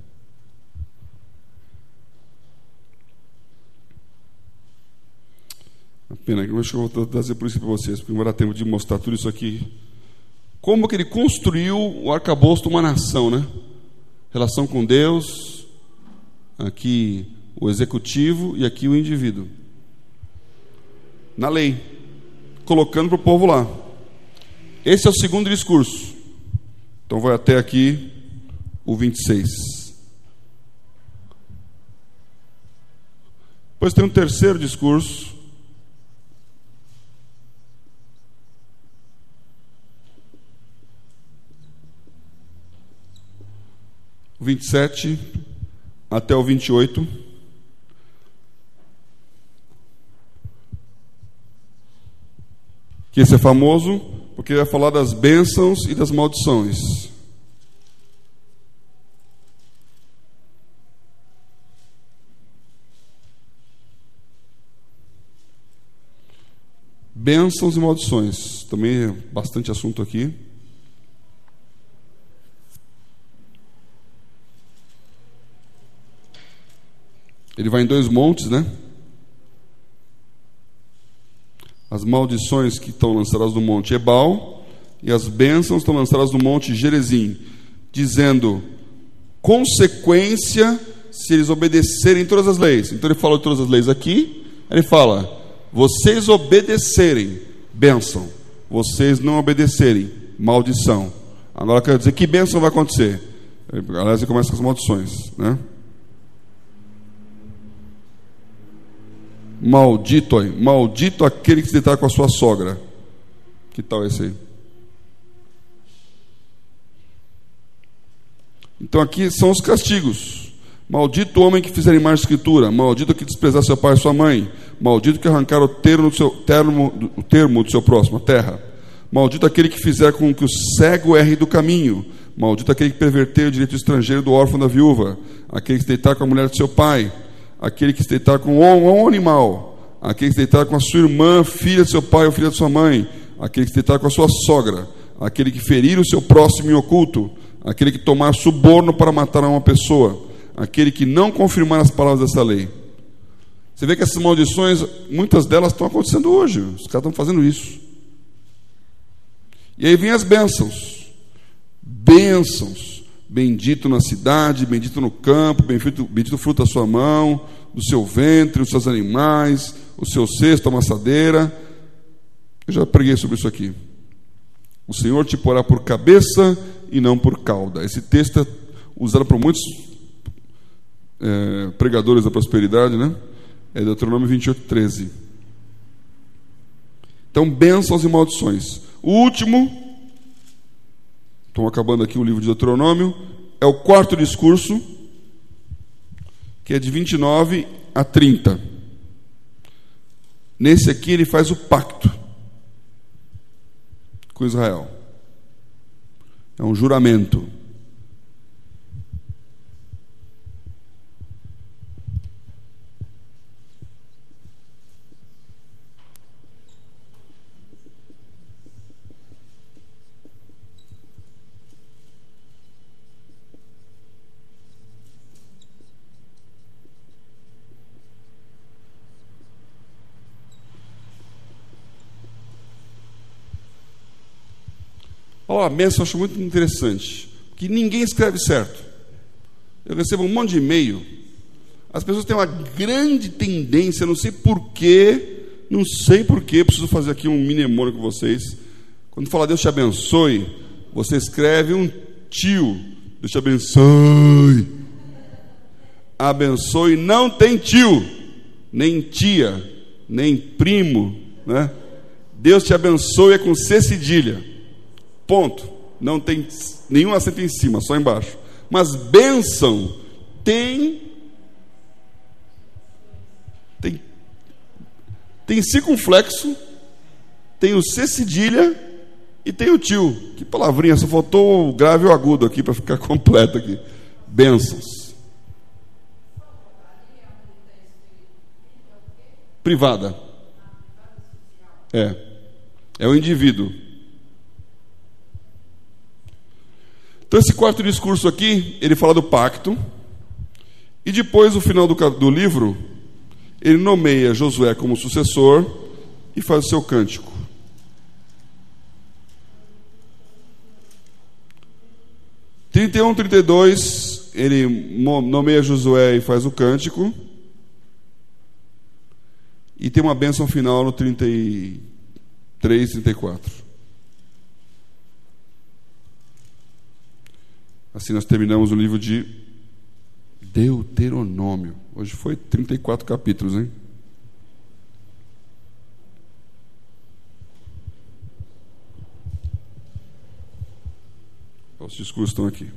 A pena que eu acho que eu vou trazer por isso para vocês, porque não vai dar tempo de mostrar tudo isso aqui. Como que ele construiu o arcabouço de uma nação, né? Relação com Deus, aqui o executivo e aqui o indivíduo. Na lei, colocando para o povo lá. Esse é o segundo discurso. Então vai até aqui o 26. Depois tem um terceiro discurso. O 27 até o 28. Que esse é famoso porque vai falar das bênçãos e das maldições. Bênçãos e maldições. Também é bastante assunto aqui. Ele vai em 2 montes, né? As maldições que estão lançadas no monte Ebal e as bênçãos estão lançadas no monte Gerezim, dizendo consequência se eles obedecerem todas as leis. Então ele fala de todas as leis aqui, ele fala, vocês obedecerem, bênção, vocês não obedecerem, maldição. Agora quero dizer, que bênção vai acontecer? Aliás, ele começa com as maldições, né? Maldito aquele que se deitar com a sua sogra. Que tal esse aí? Então aqui são os castigos. Maldito o homem que fizer imagem de escritura. Maldito que desprezar seu pai e sua mãe. Maldito que arrancar o termo do seu próximo, a terra. Maldito aquele que fizer com que o cego erre do caminho. Maldito aquele que perverter o direito estrangeiro do órfão da viúva. Aquele que se deitar com a mulher de seu pai. Aquele que se deitar com um animal, aquele que se deitar com a sua irmã, filha de seu pai ou filha de sua mãe, aquele que se deitar com a sua sogra, aquele que ferir o seu próximo em oculto, aquele que tomar suborno para matar uma pessoa, aquele que não confirmar as palavras dessa lei. Você vê que essas maldições, muitas delas estão acontecendo hoje, os caras estão fazendo isso. E aí vem as bênçãos. Bênçãos. Bendito na cidade, bendito no campo, bendito o fruto da sua mão, do seu ventre, os seus animais, o seu cesto, a amassadeira. Eu já preguei sobre isso aqui. O Senhor te porá por cabeça e não por cauda. Esse texto é usado por muitos pregadores da prosperidade, né? É Deuteronômio 28:13. Então, bênçãos e maldições. O último, estão acabando aqui o livro de Deuteronômio, é o quarto discurso, que é de 29 a 30. Nesse aqui ele faz o pacto com Israel. É um juramento. A bênção eu acho muito interessante, que ninguém escreve certo. Eu recebo um monte de e-mail. As pessoas têm uma grande tendência, não sei porquê, preciso fazer aqui um mnemônico com vocês. Quando fala Deus te abençoe, você escreve um tio. Deus te abençoe. Abençoe não tem tio, nem tia, nem primo, né? Deus te abençoe é com C cedilha. Ponto. Não tem nenhum acento em cima, só embaixo. Mas bênção tem circunflexo, tem o C cedilha e tem o tio. Que palavrinha, só faltou o grave e o agudo aqui para ficar completo aqui. Bênçãos. Privada. É o indivíduo. Então esse quarto discurso aqui, ele fala do pacto, e depois, no final do livro, ele nomeia Josué como sucessor e faz o seu cântico. Em 31, 32, ele nomeia Josué e faz o cântico. E tem uma bênção final no 33, 34. Assim nós terminamos o livro de Deuteronômio. Hoje foi 34 capítulos, hein? Os discursos estão aqui.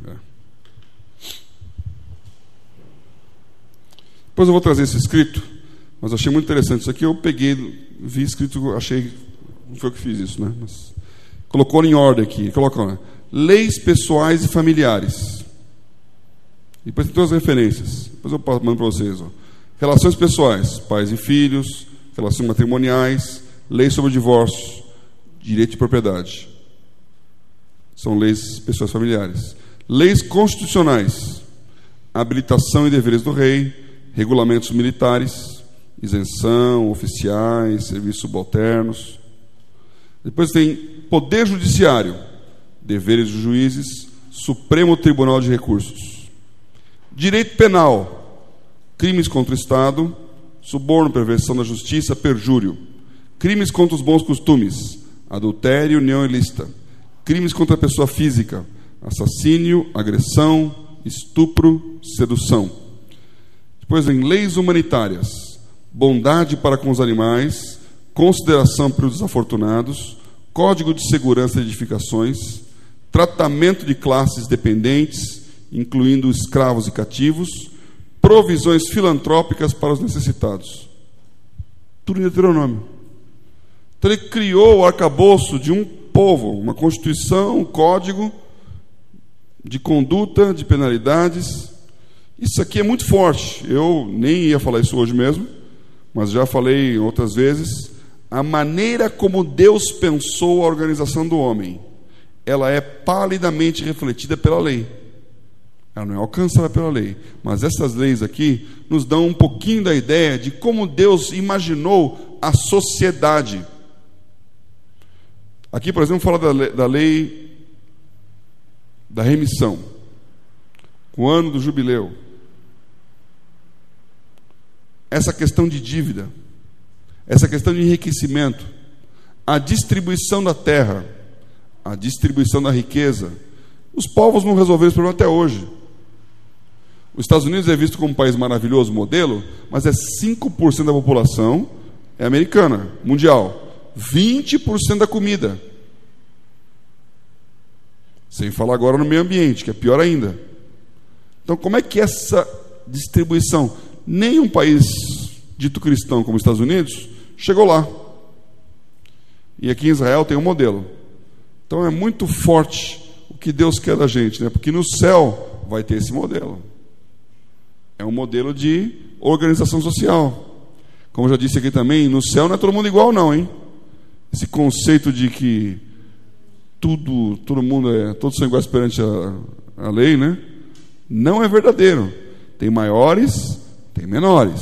Depois eu vou trazer esse escrito, mas eu achei muito interessante. Isso aqui eu peguei, vi escrito, achei, não foi eu que fiz isso, né? Mas colocou em ordem aqui. Colocou, né? Leis pessoais e familiares. E depois tem todas as referências. Depois eu mando para vocês. Ó. Relações pessoais, pais e filhos, relações matrimoniais, leis sobre o divórcio, direito de propriedade. São leis pessoais familiares. Leis constitucionais, habilitação e deveres do rei, regulamentos militares, isenção, oficiais, serviços subalternos. Depois tem poder judiciário, deveres dos juízes, Supremo Tribunal de Recursos. Direito penal, crimes contra o Estado, suborno, perversão da justiça, perjúrio. Crimes contra os bons costumes, adultério, união ilícita. Crimes contra a pessoa física, assassínio, agressão, estupro, sedução. Depois vem leis humanitárias, bondade para com os animais, consideração pelos desafortunados, código de segurança de edificações, tratamento de classes dependentes, incluindo escravos e cativos, provisões filantrópicas para os necessitados. Tudo em Deuteronômio. Então ele criou o arcabouço de um povo, uma constituição, um código de conduta, de penalidades. Isso aqui é muito forte. Eu nem ia falar isso hoje mesmo, mas já falei outras vezes. A maneira como Deus pensou a organização do homem, ela é palidamente refletida pela lei. Ela não é alcançada pela lei. Mas essas leis aqui nos dão um pouquinho da ideia de como Deus imaginou a sociedade. Aqui, por exemplo, fala da lei da remissão, o ano do jubileu. Essa questão de dívida, essa questão de enriquecimento, a distribuição da terra, a distribuição da riqueza. Os povos não resolveram esse problema até hoje. Os Estados Unidos é visto como um país maravilhoso, modelo, mas é 5% da população é americana, mundial. 20% da comida. Sem falar agora no meio ambiente, que é pior ainda. Então, como é que essa distribuição? Nenhum país dito cristão como os Estados Unidos chegou lá. E aqui em Israel tem um modelo. Então é muito forte o que Deus quer da gente, né? Porque no céu vai ter esse modelo. É um modelo de organização social. Como eu já disse aqui também, no céu não é todo mundo igual não, hein? Esse conceito de que todo mundo todos são iguais perante a lei, né? Não é verdadeiro. Tem maiores, tem menores.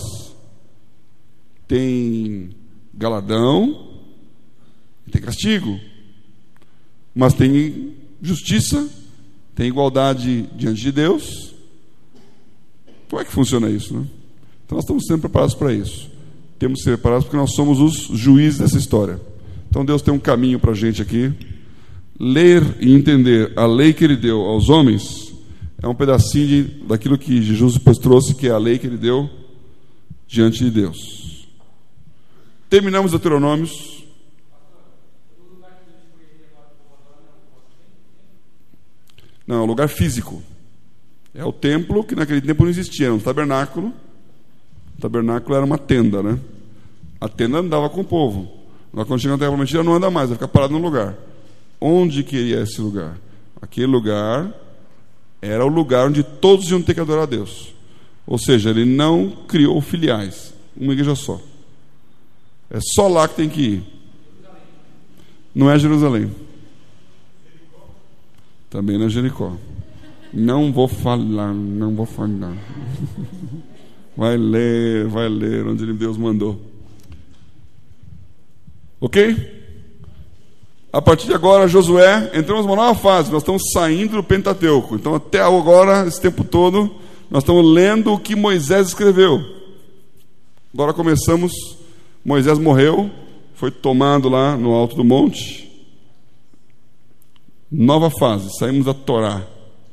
Tem galardão, tem castigo. Mas tem justiça, tem igualdade diante de Deus. Como é que funciona isso, né? Então nós estamos sendo preparados para isso. Temos que ser preparados porque nós somos os juízes dessa história. Então Deus tem um caminho para a gente aqui. Ler e entender a lei que Ele deu aos homens é um pedacinho daquilo que Jesus depois trouxe, que é a lei que Ele deu diante de Deus. Terminamos Deuteronômios. Não, é um lugar físico. É o templo, que naquele tempo não existia, era um tabernáculo. O tabernáculo era uma tenda, né? A tenda andava com o povo. Mas quando chega na terra prometida, não anda mais, vai ficar parado no lugar. Onde queria esse lugar? Aquele lugar era o lugar onde todos iam ter que adorar a Deus. Ou seja, Ele não criou filiais, uma igreja só. É só lá que tem que ir. Não é Jerusalém. Também não é Jericó. Não vou falar. Vai ler onde Deus mandou. Ok? A partir de agora, Josué, entramos numa nova fase. Nós estamos saindo do Pentateuco. Então, até agora, esse tempo todo, nós estamos lendo o que Moisés escreveu. Agora começamos. Moisés morreu, foi tomado lá no alto do monte. Nova fase, saímos da Torá.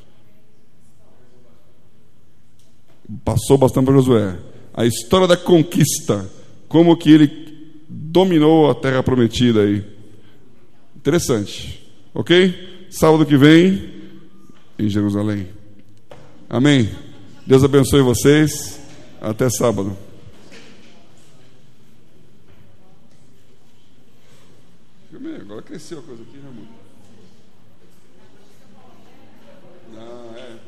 Passou bastante para Josué. A história da conquista, como que ele dominou a terra prometida aí. Interessante, ok? Sábado que vem, em Jerusalém. Amém? Deus abençoe vocês. Até sábado. Agora cresceu a coisa aqui, né, amor? Ah, é.